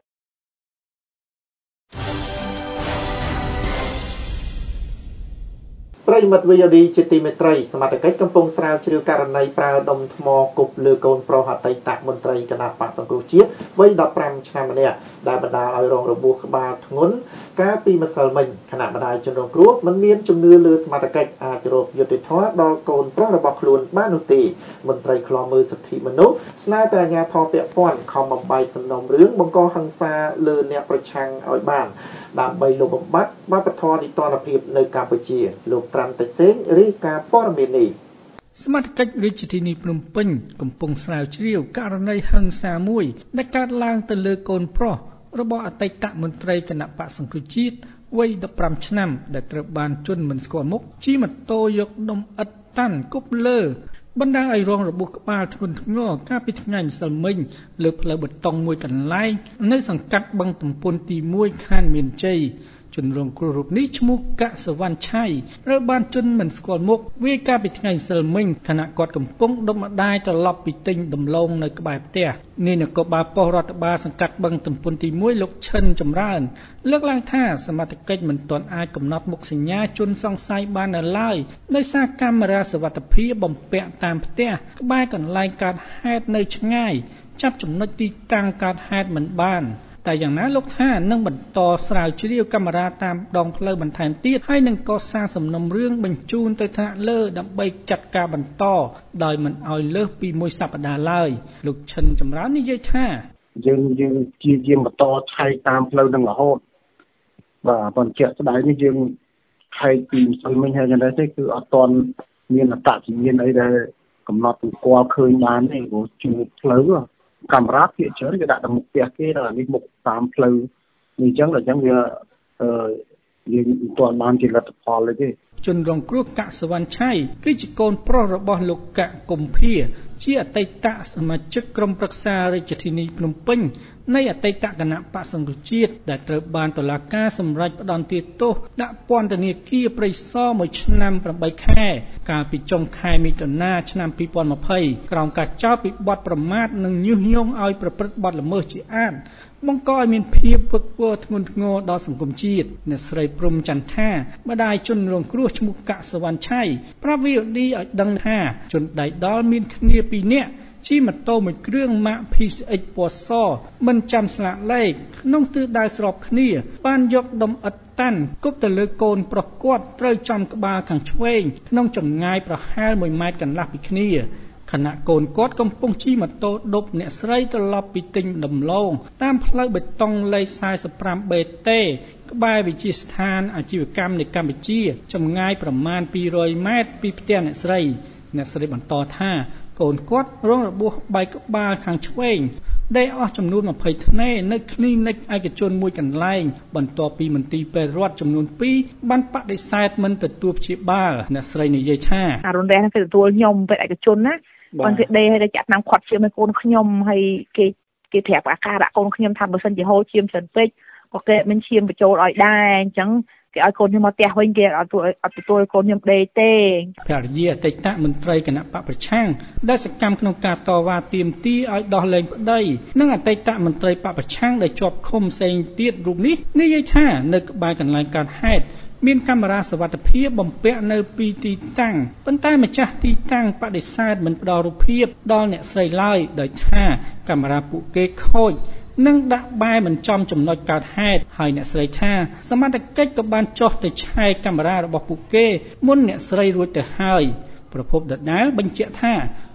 ប្រិយមិត្ត វី អូ ឌី ជាទីមេត្រីសមត្ថកិច្ចកំពុងស្រាវជ្រាវករណីប្រើដុំថ្មគប់លើកូនប្រុសអតីតមន្ត្រីគណៈបក្សសង្គ្រោះជាតិវ័យដប់ប្រាំឆ្នាំម្នាក់ដែលបណ្ដាលឲ្យរងរបួសក្បាលធ្ងន់កាលពីម្សិលមិញគណៈម្ដាយជនរងគ្រោះមិនមានជំនឿលើសមត្ថកិច្ចអាចរកយុត្តិធម៌ដល់កូនប្រុសរបស់ខ្លួនបាននោះទេមន្ត្រីឃ្លាំមើលសិទ្ធិមនុស្សស្នើទៅអាជ្ញាធរពាក់ព័ន្ធខំបំបីសំណុំរឿងបង្កហិង្សាលើអ្នកប្រឆាំងឲ្យបានដើម្បីលុបបំបាត់វប្បធម៌នីតិរដ្ឋភាពនៅកម្ពុជាលោកត្រាំតិចសេងរាយការណ៍ព័ត៌មាននេះសមត្ថកិច្ចរាជធានីភ្នំពេញកំពុងស្រាវជ្រាវករណីហិង្សាមួយដែលកើតឡើងទៅលើកូនប្រុសរបស់អតីតមន្ត្រីគណៈបក្សសង្គ្រោះជាតិវ័យដប់ប្រាំឆ្នាំដែលត្រូវបានជន់មិនស្គាល់មុខជិះម៉ូតូយកដុំឥដ្ឋតាន់គប់លើបណ្ដាលឲ្យរងរបួសក្បាលធ្ងន់ធ្ងរកាលពីថ្ងៃម្សិលមិញលើផ្លូវបេតុងមួយកន្លែងនៅសង្កាត់បឹងទំពុនទីមួយខណ្ឌមានជ័យជនរងគ្រោះរូបនេះឈ្មោះកសវណ្ណឆៃត្រូវបានជន់មិនស្គាល់មុខវាកាលពីថ្ងៃម្សិលមិញខណៈគាត់កំពុងដុតម្ដាយត្រឡប់ពីទិញដំឡូងនៅក្បែរផ្ទះនាយនគរបាលប៉ុស្តិ៍រដ្ឋបាលសង្កាត់បឹងទំពុនទីមួយលោកឈិនចម្រើនលើកឡើងថាសមត្ថកិច្ចមិនទាន់អាចកំណត់មុខសញ្ញាជនសង្ស័យបាននៅឡើយដោយសារកាមេរ៉ាសុវត្ថិភាពបំពាក់តាមផ្ទះក្បែរកន្លែងកើតហេតុនៅឆ្ងាយចាប់ចំណុចទីតាំងកើតហេតុមិនបានតែយ៉ាងណាលោកថានឹងបន្តស្រាវជ្រាវកាមេរ៉ាតាមដងផ្លូវបន្ថែមទៀតហើយនឹងកសាងសំណុំរឿងបញ្ជូនទៅថ្នាក់លើដើម្បីចាត់ការបន្តដោយមិនឲ្យលើសពីមួយសប្តាហ៍ឡើយលោកឈិនចម្រើននិយាយថាយើងយើងជាជាបន្តឆែកតាមផ្លូវនឹងរហូតបាទប៉ុន្តែស្ដាយនេះយើងឆែកពីម្សិលមិញហើយយ៉ាងណាទេគឺអត់ទាន់មានអត្តសញ្ញាណអីដែលកំណត់ស្គាល់ឃើញបានទេព្រោះជួបផ្លូវកាមេរ៉ាភាគច្រើនគេដាក់តាមមុខផ្ទះគេដល់នេះមុខតាមផ្លូវនេះអញ្ចឹងដល់អញ្ចឹងវាអឺយើងមិនទាន់បានជាលទ្ធផលទេជនរងគ្រោះកសវណ្ណឆៃគឺជាកូនប្រុសរបស់លោកកកកុម្ភាជាអតីតសមាជិកក្រុមប្រឹក្សារាជធានីភ្នំពេញនៃអតីតគណៈបក្សសង្គ្រោះជាតិដែលត្រូវបានតុលាការសម្រេចផ្តន្ទាទោសដាក់ពន្ធនាគារព្រៃសរមួយឆ្នាំប្រាំខែកាលពីចុងខែមិថុនាឆ្នាំពីរពាន់ម្ភៃក្រោមការចោទពីបទប្រមាថនិងញុះញង់ឲ្យប្រព្រឹត្តបទល្មើសជាអាតបង្កឲ្យមានភាពវឹកវរធ្ងន់ធ្ងរដល់សង្គមជាតិអ្នកស្រីព្រំចន្ទថាម្ដាយជនរងគ្រោះឈ្មោះកសវណ្ណឆៃប្រាប់ វី អូ ឌី ឲ្យដឹងថាជនដៃដល់មានគ្នាពីរនាក់ជិះម៉ូតូមួយគ្រឿងម៉ាក ភី ស៊ី អិច ពណ៌សមិនចាំស្លាកលេខក្នុងទិសដៅស្របគ្នាបានយកដុំឥដ្ឋតាន់គប់ទៅលើកូនប្រុសគាត់ត្រូវចំក្បាលខាងឆ្វេងក្នុងចម្ងាយប្រហែលមួយម៉ែត្រកន្លះពីគ្នាខណៈកូនគាត់កំពុងជិះម៉ូតូឌុបអ្នកស្រីត្រឡប់ពីទិញដំឡូងតាមផ្លូវបេតុងលេខស៤៥បេតេក្បែរវិទ្យាស្ថានអាជីវកម្មនៃកម្ពុជាចម្ងាយប្រមាណពីររយម៉ែត្រពីផ្ទះអ្នកស្រីអ្នកស្រីបន្តថាកូនគាត់រងរបួសបែកក្បាលខាងឆ្វេងដេកអស់ចំនួនម្ភៃធ្នេនៅគ្លីនិកឯកជនមួយកន្លែងបន្ទាប់ពីមន្ទីរពេទ្យរដ្ឋចំនួនពីរបានបដិសេធមិនទទួលព្យាបាលអ្នកស្រីនិយាយថាអារុនរះហ្នឹងគេទទួលខ្ញុំពេទ្យឯកជនណាគាត់គេដេកឲ្យចាក់ឆ្នាំខាត់ជាមួយកូនខ្ញុំហើយគេគេប្រាប់អាការៈកូនខ្ញុំថាបើសិនជាហូរឈាមច្រើនពេកក៏គេមិនឈាមបញ្ចូលឲ្យដែរអញ្ចឹងគេឲ្យកូនខ្ញុំមកផ្ទះវិញគេអត់អត់ទទួលកូនខ្ញុំដេកទេភរិយាអតីតមន្ត្រីគណៈបកប្រឆាំងដែលសកម្មក្នុងការតវ៉ាទាមទារឲ្យដោះលែងប្តីនិងអតីតមន្ត្រីបកប្រឆាំងដែលជាប់ឃុំផ្សេងទៀតរូបនេះនិយាយថានៅក្បែរកន្លែងកើតហេតុមានកាមេរ៉ាសុវត្ថិភាពបំពាក់នៅពីទីតាំងប៉ុន្តែម្ចាស់ទីតាំងបដិសេធមិនផ្ដល់រូបភាពដល់អ្នកស្រីឡើយដោយថាកាមេរ៉ាពួកគេខូចនិងដាក់បែរមិនចំចំណុចកើតហេតុហើយអ្នកស្រីថាសមត្ថកិច្ចក៏បានចុះទៅឆែកកាមេរ៉ារបស់ពួកគេមុនអ្នកស្រីរួចទៅហើយប្រពន្ធដដែលបញ្ជាក់ថា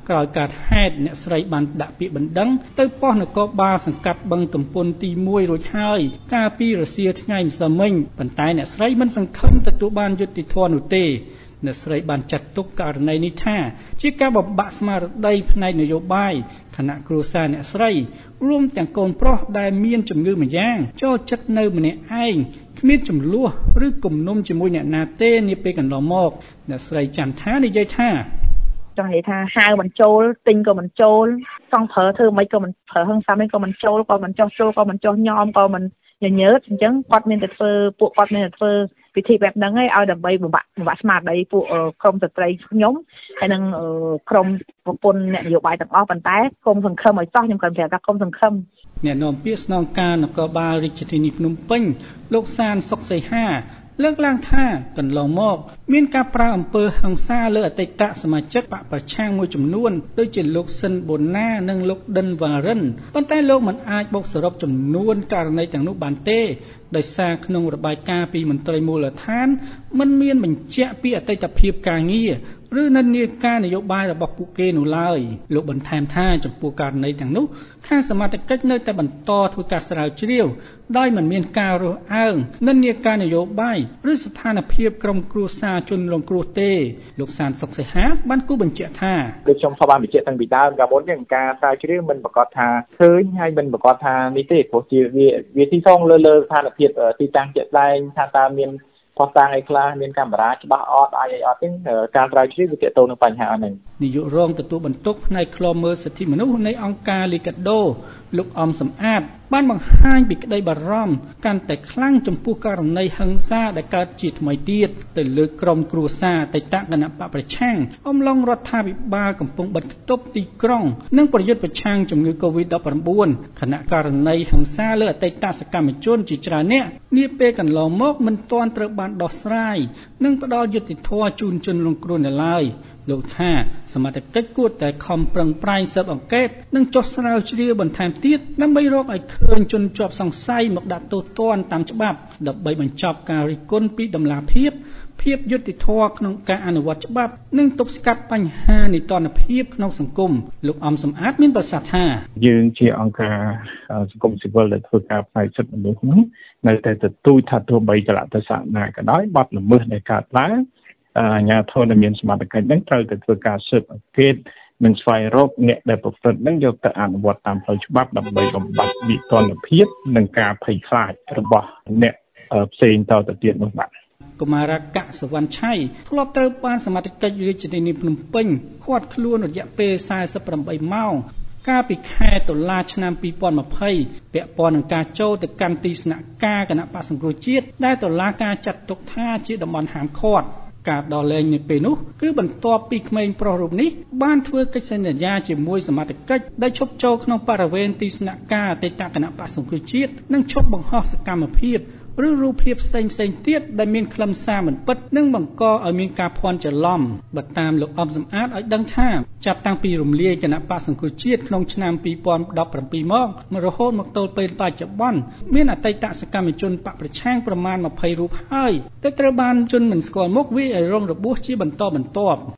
ក្រោយការហេតុអ្នកស្រីបានដាក់ពាក្យបណ្ដឹងទៅប៉ុស្តិ៍នគរបាលសង្កាត់បឹងទំពុនទីមួយរួចហើយកាលពីរសៀលថ្ងៃម្សិលមិញប៉ុន្តែអ្នកស្រីមិនសង្ឃឹមទទួលបានយុត្តិធម៌នោះទេអ្នកស្រីបានចាត់ទុកករណីនេះថាជាការបំបាក់ស្មារតីផ្នែកនយោបាយគណៈគ្រួសារអ្នកស្រីរួមទាំងកូនប្រុសដែលមានជំងឺម្យ៉ាងចូលចិត្តនៅម្នាក់ឯងគ្មានចំនួនឬគំនុំជាមួយអ្នកណាទេនាពេលកន្លងមកអ្នកស្រីច័ន្ទថានិយាយថាចង់និយាយថាហៅមិនចូលទិញក៏មិនចូលចង់ប្រើធ្វើមិនក៏មិនប្រើហឹងសាំមិនក៏មិនចូលក៏មិនចោះចូលក៏មិនចោះញោមក៏មិនញញើតអញ្ចឹងគាត់មានតែធ្វើពួកគាត់មានតែធ្វើពិធីបែបហ្នឹងឯងឲ្យដើម្បីបំបាក់បំបាក់ស្មារតីពួកក្រុមស្ត្រីខ្ញុំហើយនឹងក្រុមប្រពន្ធអ្នកនយោបាយទាំងអស់ប៉ុន្តែគុំសង្ឃឹមឲ្យសោះខ្ញុំគាត់ប្រាប់ថាគុំសង្ឃឹមអ្នកនាំពាក្យស្នងការនគរបាលរាជធានីភ្នំពេញលោកសានសុកសីហាលើកឡើងថាកន្លងមកមានការប្រើអំពើហិង្សាលើអតីតសមាជិកបកប្រឆាំងមួយចំនួនដូចជាលោកស៊ិនបូណានិងលោកដិនវ៉ារិនប៉ុន្តែលោកមិនអាចបកសរុបចំនួនករណីទាំងនោះបានទេដោយសារក្នុងរបាយការណ៍ពីមន្ត្រីមូលដ្ឋានមិនមានបញ្ជាក់ពីអតីតភាពការងារឬនិន្នាការនយោបាយរបស់ពួកគេនោះឡើយលោកបន្ថែមថាចំពោះករណីទាំងនោះខាងសមាជិកនៅតែបន្តធ្វើការស្រាវជ្រាវដោយមិនមានការរើសអើងនិន្នាការនយោបាយឬស្ថានភាពក្រុមគ្រួសារជនរងគ្រោះទេលោកសានសុកសីហាបានគូបញ្ជាក់ថាដូចខ្ញុំធ្លាប់បានបញ្ជាក់តាំងពីដើមកាលមុនហ្នឹងការស្រាវជ្រាវមិនប្រកាសថាឃើញហើយមិនប្រកាសថានេះទេព្រោះជាវាវាទីសងលើលើស្ថានភាពទីតាំងជាក់ស្ដែងថាតើមានផុសតាំងអីខ្លះមានកាមេរ៉ាច្បាស់អត់អាចអីអត់ទេការស្រាវជ្រាវវាទាក់ទងនឹងបញ្ហាហ្នឹងនាយករងទទួលបន្ទុកផ្នែកឃ្លាំមើលសិទ្ធិមនុស្សនៃអង្គការលីកាដូលោកអំសំអាតបានបង្ហាញពីក្តីបារម្ភកាន់តែខ្លាំងចំពោះករណីហិង្សាដែលកើតជាថ្មីទៀតទៅលើក្រុមគ្រួសារអតីតគណៈបកប្រឆាំងអំឡុងរដ្ឋាភិបាលកំពុងបិទគប់ទីក្រុងនិងប្រយុទ្ធប្រឆាំងជំងឺ កូវីដ ដប់ប្រាំបួន ខណៈករណីហិង្សាលើអតីតសកម្មជនជាច្រើនអ្នកនាពេលកន្លងមកមិនទាន់ត្រូវបានដោះស្រាយនិងផ្ដល់យុត្តិធម៌ជូនជនរងគ្រោះនៅឡើយលោកថាសមត្ថកិច្ចគួរតែខំប្រឹងប្រែងស៊ើបអង្កេតនិងចុះស្រាវជ្រាវបន្ថែមទៀតដើម្បីរកឲ្យឃើញជនជាប់សង្ស័យមកដាក់ទោសទណ្ឌតាមច្បាប់ដើម្បីបញ្ចប់ការរិះគន់ពីដំណាភៀបភាពយុត្តិធម៌ក្នុងការអនុវត្តច្បាប់និងទប់ស្កាត់បញ្ហានីតិរដ្ឋភាពក្នុងសង្គមលោកអំសំអាតមានប្រសាសន៍ថាយើងជាអង្គការសង្គមស៊ីវិលដែលធ្វើការផ្នែកសិទ្ធិមនុស្សហ្នឹងនៅតែទទូចថាទោះបីចលនាទេសៈណាក៏ដោយបទល្មើសដែលកើតឡើងអាជ្ញាធរដែលមានសមត្ថកិច្ចហ្នឹងត្រូវតែធ្វើការស៊ើបអង្កេតនិងស្វែងរកអ្នកដែលប្រព្រឹត្តហ្នឹងយកទៅអនុវត្តតាមផ្លូវច្បាប់ដើម្បីបំបត្តិវិទនភាពនិងការភ័យខ្លាចរបស់អ្នកផ្សេងតទៅទៀតនោះបាទកុមារកសវណ្ណឆៃធ្លាប់ត្រូវបានសមត្ថកិច្ចរាជធានីភ្នំពេញឃាត់ខ្លួនរយៈពេលសែសិបប្រាំបីម៉ោងកាលពីខែតុលាឆ្នាំពីរពាន់ម្ភៃពាក់ព័ន្ធនឹងការចូលទៅកាន់ទីស្នាក់ការគណៈបក្សសង្គ្រោះជាតិដែលតុលាការចាត់ទុកថាជាតំបន់ហាមឃាត់ការដោះលែងនៅពេលនោះគឺបន្ទាប់ពីក្មេងប្រុសរូបនេះបានធ្វើកិច្ចសន្យាជាមួយសមត្ថកិច្ចដែលឈប់ចូលក្នុងបរិវេណទីស្នាក់ការអតីតគណៈបក្សសង្គ្រោះជាតិនិងឈប់បង្ហោះសកម្មភាពឬរូបភាពផ្សេងផ្សេងទៀតដែលមានខ្លឹមសារមិនពិតនិងបង្កឲ្យមានការភ័ន្តច្រឡំបើតាមលោកអំសំអាតឲ្យដឹងថាចាប់តាំងពីរំលាយគណៈបក្សសង្គ្រោះជាតិក្នុងឆ្នាំពីរពាន់ដប់ប្រាំពីរមករហូតមកទល់ពេលបច្ចុប្បន្នមានអតីតសកម្មជនបកប្រឆាំងប្រមាណម្ភៃរូបហើយតែត្រូវបានជនមិនស្គាល់មុខវាយឲ្យរងរបួសជាបន្តបន្ទាប់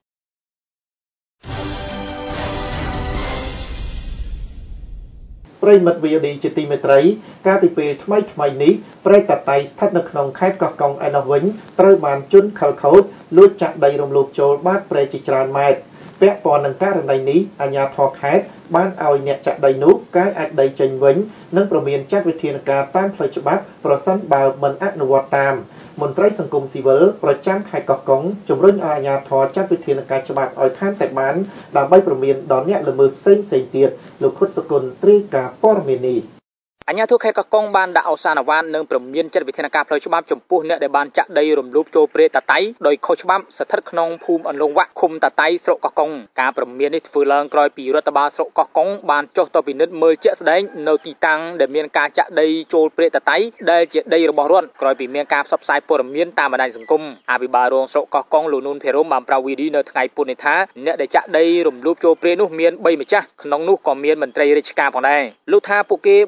ប្រិមិត្ត វី អូ ឌី ជាទីមេត្រីកាលពីពេលថ្មីថ្មីនេះព្រែកតាតៃស្ថិតនៅក្នុងខេត្តកោះកុងឯណោះវិញត្រូវបានជនខិលខូចលួចចាក់ដីរំលោភចូលបាតព្រែកជាច្រើនម៉ែត្រពាក់ព័ន្ធនឹងករណីនេះអាជ្ញាធរខេត្តបានឲ្យអ្នកចាក់ដីនោះកាយអាចដីចេញវិញនិងប្រមានចាត់វិធានការតាមផ្លូវច្បាប់ប្រសិនបើមិនអនុវត្តតាមមន្ត្រីសង្គមស៊ីវិលប្រចាំខេត្តកោះកុងជំរុញឲ្យអាជ្ញាធរចាត់វិធានការច្បាប់ឲ្យថែមតែបានដើម្បីប្រមានដល់អ្នកល្មើសផ្សេងៗទៀតលោកខុតសុគន្ធត្រីការព័ត៌មាននេះអាជ្ញាធរខេត្តកោះកុងបានដាក់អសានអាវ៉ាន់និងព្រមានចាត់វិធានការផ្លូវច្បាប់ចំពោះអ្នកដែលបានចាក់ដីរំលោភចូលព្រែកតាតៃដោយខុសច្បាប់ស្ថិតក្នុងភូមិអន្លង់វ៉ាក់ឃុំតាតៃស្រុកកោះកុងការព្រមាននេះធ្វើឡើងក្រោយពីរដ្ឋបាលស្រុកកោះកុងបានចុះទៅពិនិត្យមើលជាក់ស្ដែងនៅទីតាំងដែលមានការចាក់ដីចូលព្រែកតាតៃដែលជាដីរបស់រដ្ឋក្រោយពីមានការផ្សព្វផ្សាយព័ត៌មានតាមបណ្ដាញសង្គមអភិបាលរងស្រុកកោះកុងលោកនូនភេរមបានប្រាប់វីឌីនៅថ្ងៃពុធនេះថាអ្នកដែលចាក់ដីរំលោភចូលព្រែកនោះមានបីម្ចាស់ក្នុងនោះក៏មានមន្ត្រីរាជការផងដែរលោកថាពួកគេបាននាំ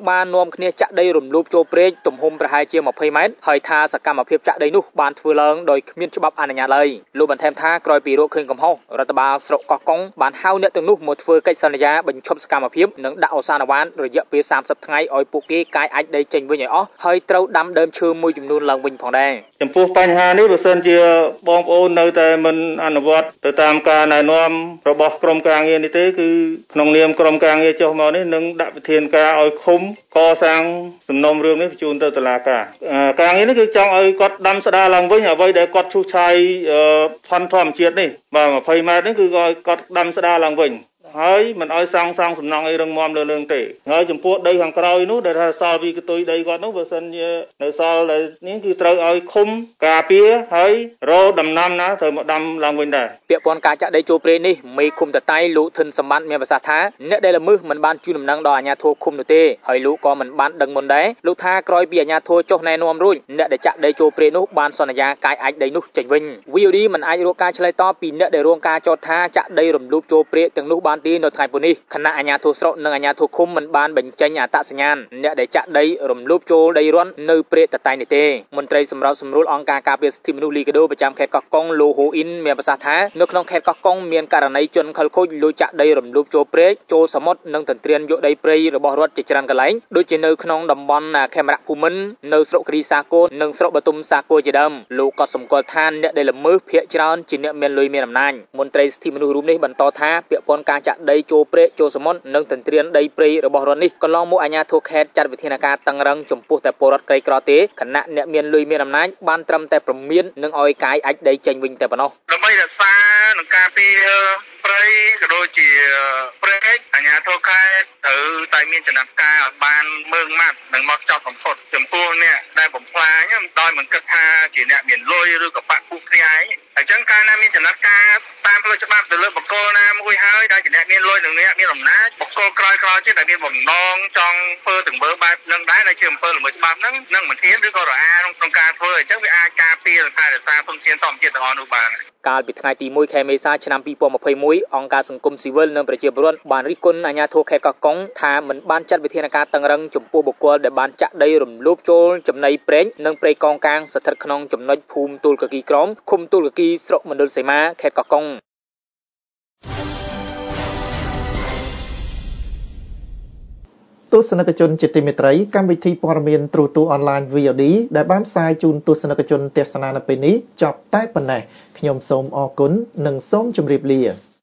នាំគ្នាចាក់ដីរំលោភចូលព្រែកទំហំប្រហែលជាยี่สิบម៉ែត្រហើយថាសកម្មភាពចាក់ដីនោះបានធ្វើឡើងដោយគ្មានច្បាប់អនុញ្ញាតឡើយលោកបន្ថែមថាក្រោយពីរកឃើញកំហុសរដ្ឋបាលស្រុកកោះកុងបានហៅអ្នកទាំងនោះមកធ្វើកិច្ចសន្យាបញ្ឈប់សកម្មភាពនិងដាក់ឱសានវ៉ានរយៈពេលសាមសិបថ្ងៃឲ្យពួកគេកាយអាចដីចេញវិញឲ្យអស់ហើយត្រូវដាំដើមឈើមួយចំនួនឡើងវិញផងដែរចំពោះបញ្ហានេះបើសិនជាបងប្អូននៅតែមិនអនុវត្តទៅតាមការណែនាំរបស់ក្រមការងារនេះទេគឺក្នុងនាមក្រមការងារចុះមកនេះនឹងដាក់វិធានការឲ្យឃុំកសាងសំណុំរឿងនេះបញ្ជូនទៅតុលាការការងារនេះគឺចង់ឲ្យគាត់ដាំស្ដារឡើងវិញអ្វីដែលគាត់ឈូសឆាយផនធម្មជាតិនេះបាទยี่สิบម៉ែត្រនេះគឺឲ្យគាត់ដាំស្ដារឡើងវិញហើយមិនឲ្យសង់សង់សំណង់អីរឹងមាំលើលើងទេហើយចំពោះដីខាងក្រោយនោះដែលថាសល់ពីកតុយដីគាត់នោះបើសិនជានៅសល់នេះគឺត្រូវឲ្យឃុំការពារហើយរោដំណាំណាត្រូវមកដាំឡើងវិញដែរពាក់ព័ន្ធការចាក់ដីចូលព្រៃនេះមេឃុំតតៃលោកធិនសម្បត្តិមានប្រសាសន៍ថាអ្នកដែលល្មើសមិនបានជួយដំណឹងដល់អាជ្ញាធរឃុំនោះទេហើយលោកក៏មិនបានដឹងមុនដែរលោកថាក្រោយពីអាជ្ញាធរចុះណែនាំរួចអ្នកដែលចាក់ដីចូលព្រៃនោះបានសន្យាកាយអាចដីនោះចេញវិញ វី អូ ឌី មិនអាចរកការឆ្លើយតបពីអ្នកដែលរងការចោទថាចាក់ដីរំលោភចូលព្រៃទាំងនោះបានទីនៅថ្ងៃពុធនេះគណៈអាជ្ញាធរស្រុកនិងអាជ្ញាធរឃុំមិនបានបញ្ចេញអត្តសញ្ញាណអ្នកដែលចាក់ដីរំលោភចូលដីរន់នៅព្រែកតតៃនេះទេមន្ត្រីសម្របសម្រួលអង្គការការពារសិទ្ធិមនុស្សលីកាដូប្រចាំខេត្តកោះកុងលោកហ៊ូអ៊ីនមានប្រសាសន៍ថានៅក្នុងខេត្តកោះកុងមានករណីជនខិលខូចលួចចាក់ដីរំលោភចូលព្រែកចូលសមុទ្រនិងទន្ទ្រានយកដីព្រៃរបស់រដ្ឋជាច្រើនកន្លែងដូចជានៅក្នុងតំបន់ខេមរៈភូមិន្ទនៅស្រុកគ្រីសាគរនិងស្រុកបទុមសាគរជាដើមលោកក៏សម្គាល់ថាអ្នកដែលល្មើសភាគច្រើនជាអ្នកមានលុយមានអំណាចមន្ត្រីសិទ្ធិមនុស្សរូបនេះបន្តថាពាក់ព័ន្ធការចាក់ដីចូលព្រែកចូលសមុទ្រនិងទន្ទ្រានដីព្រៃរបស់រដ្ឋនេះកន្លងមកអាជ្ញាធរខេត្តចាត់វិធានការតឹងរឹងចំពោះតែពលរដ្ឋក្រីក្រទេគណៈអ្នកមានលុយមានអំណាចបានត្រឹមតែប្រមាននិងឲ្យកាយអាចដីចេញវិញតែប៉ុណ្ណោះដើម្បីរក្សានិងការពារព្រៃក៏ដូចជាព្រែកអាជ្ញាធរខេត្តត្រូវតែមានចំណាត់ការឲ្យបានម៉ឺងម៉ាត់និងមកចោតបំផុតចំពោះអ្នកដែលបំផ្លាញដោយមិនគិតថាជាអ្នកមានលុយឬក៏បាក់ពុះគ្នាឯងអញ្ចឹងការណាមានចំណាត់ការតាមផ្លូវច្បាប់ទៅលើបុគ្គលណាមួយហើយដែលជាអ្នកមានលុយនិងអ្នកមានអំណាចបុគ្គលក្រោយក្រោយទៀតដែលមានបំណងចង់ធ្វើទាំងមើលបែបនឹងដែរដែលជាអំពើល្មើសច្បាប់ហ្នឹងនឹងមិនហ៊ានឬក៏រអាក្នុងការធ្វើអញ្ចឹងវាអាចការពារនិងថែរក្សាធនធានធម្មជាតិទាំងអស់នោះបានកាលពីថ្ងៃទីមួយខែមេសាឆ្នាំពីរពាន់ยี่สิบเอ็ดអង្គការសង្គមស៊ីវិលនិងប្រជាពលរដ្ឋបានរិះគន់អាជ្ញាធរខេត្តកោះកុងថាមិនបានចាត់វិធានការតឹងរឹងចំពោះបុគ្គលដែលបានចាក់ដីរំលោភចូលចំណីព្រែកនិងព្រៃកោងកាងស្ថិតក្នុងចំណុចភូមិទូលកគីក្រមឃុំទូលកគីស្រុកមណ្ឌលសីមាខេត្តកោះកុងទស្សនិកជនជាទីមេត្រីកម្មវិធីព័ត៌មានទ្រូទូអនឡាញ វី អូ ឌី ដែលបានផ្សាយជូនទស្សនិកជនទស្សនានៅពេលនេះចប់តែប៉ុណ្ណេះខ្ញុំសូមអរគុណនិងសូមជម្រាបលា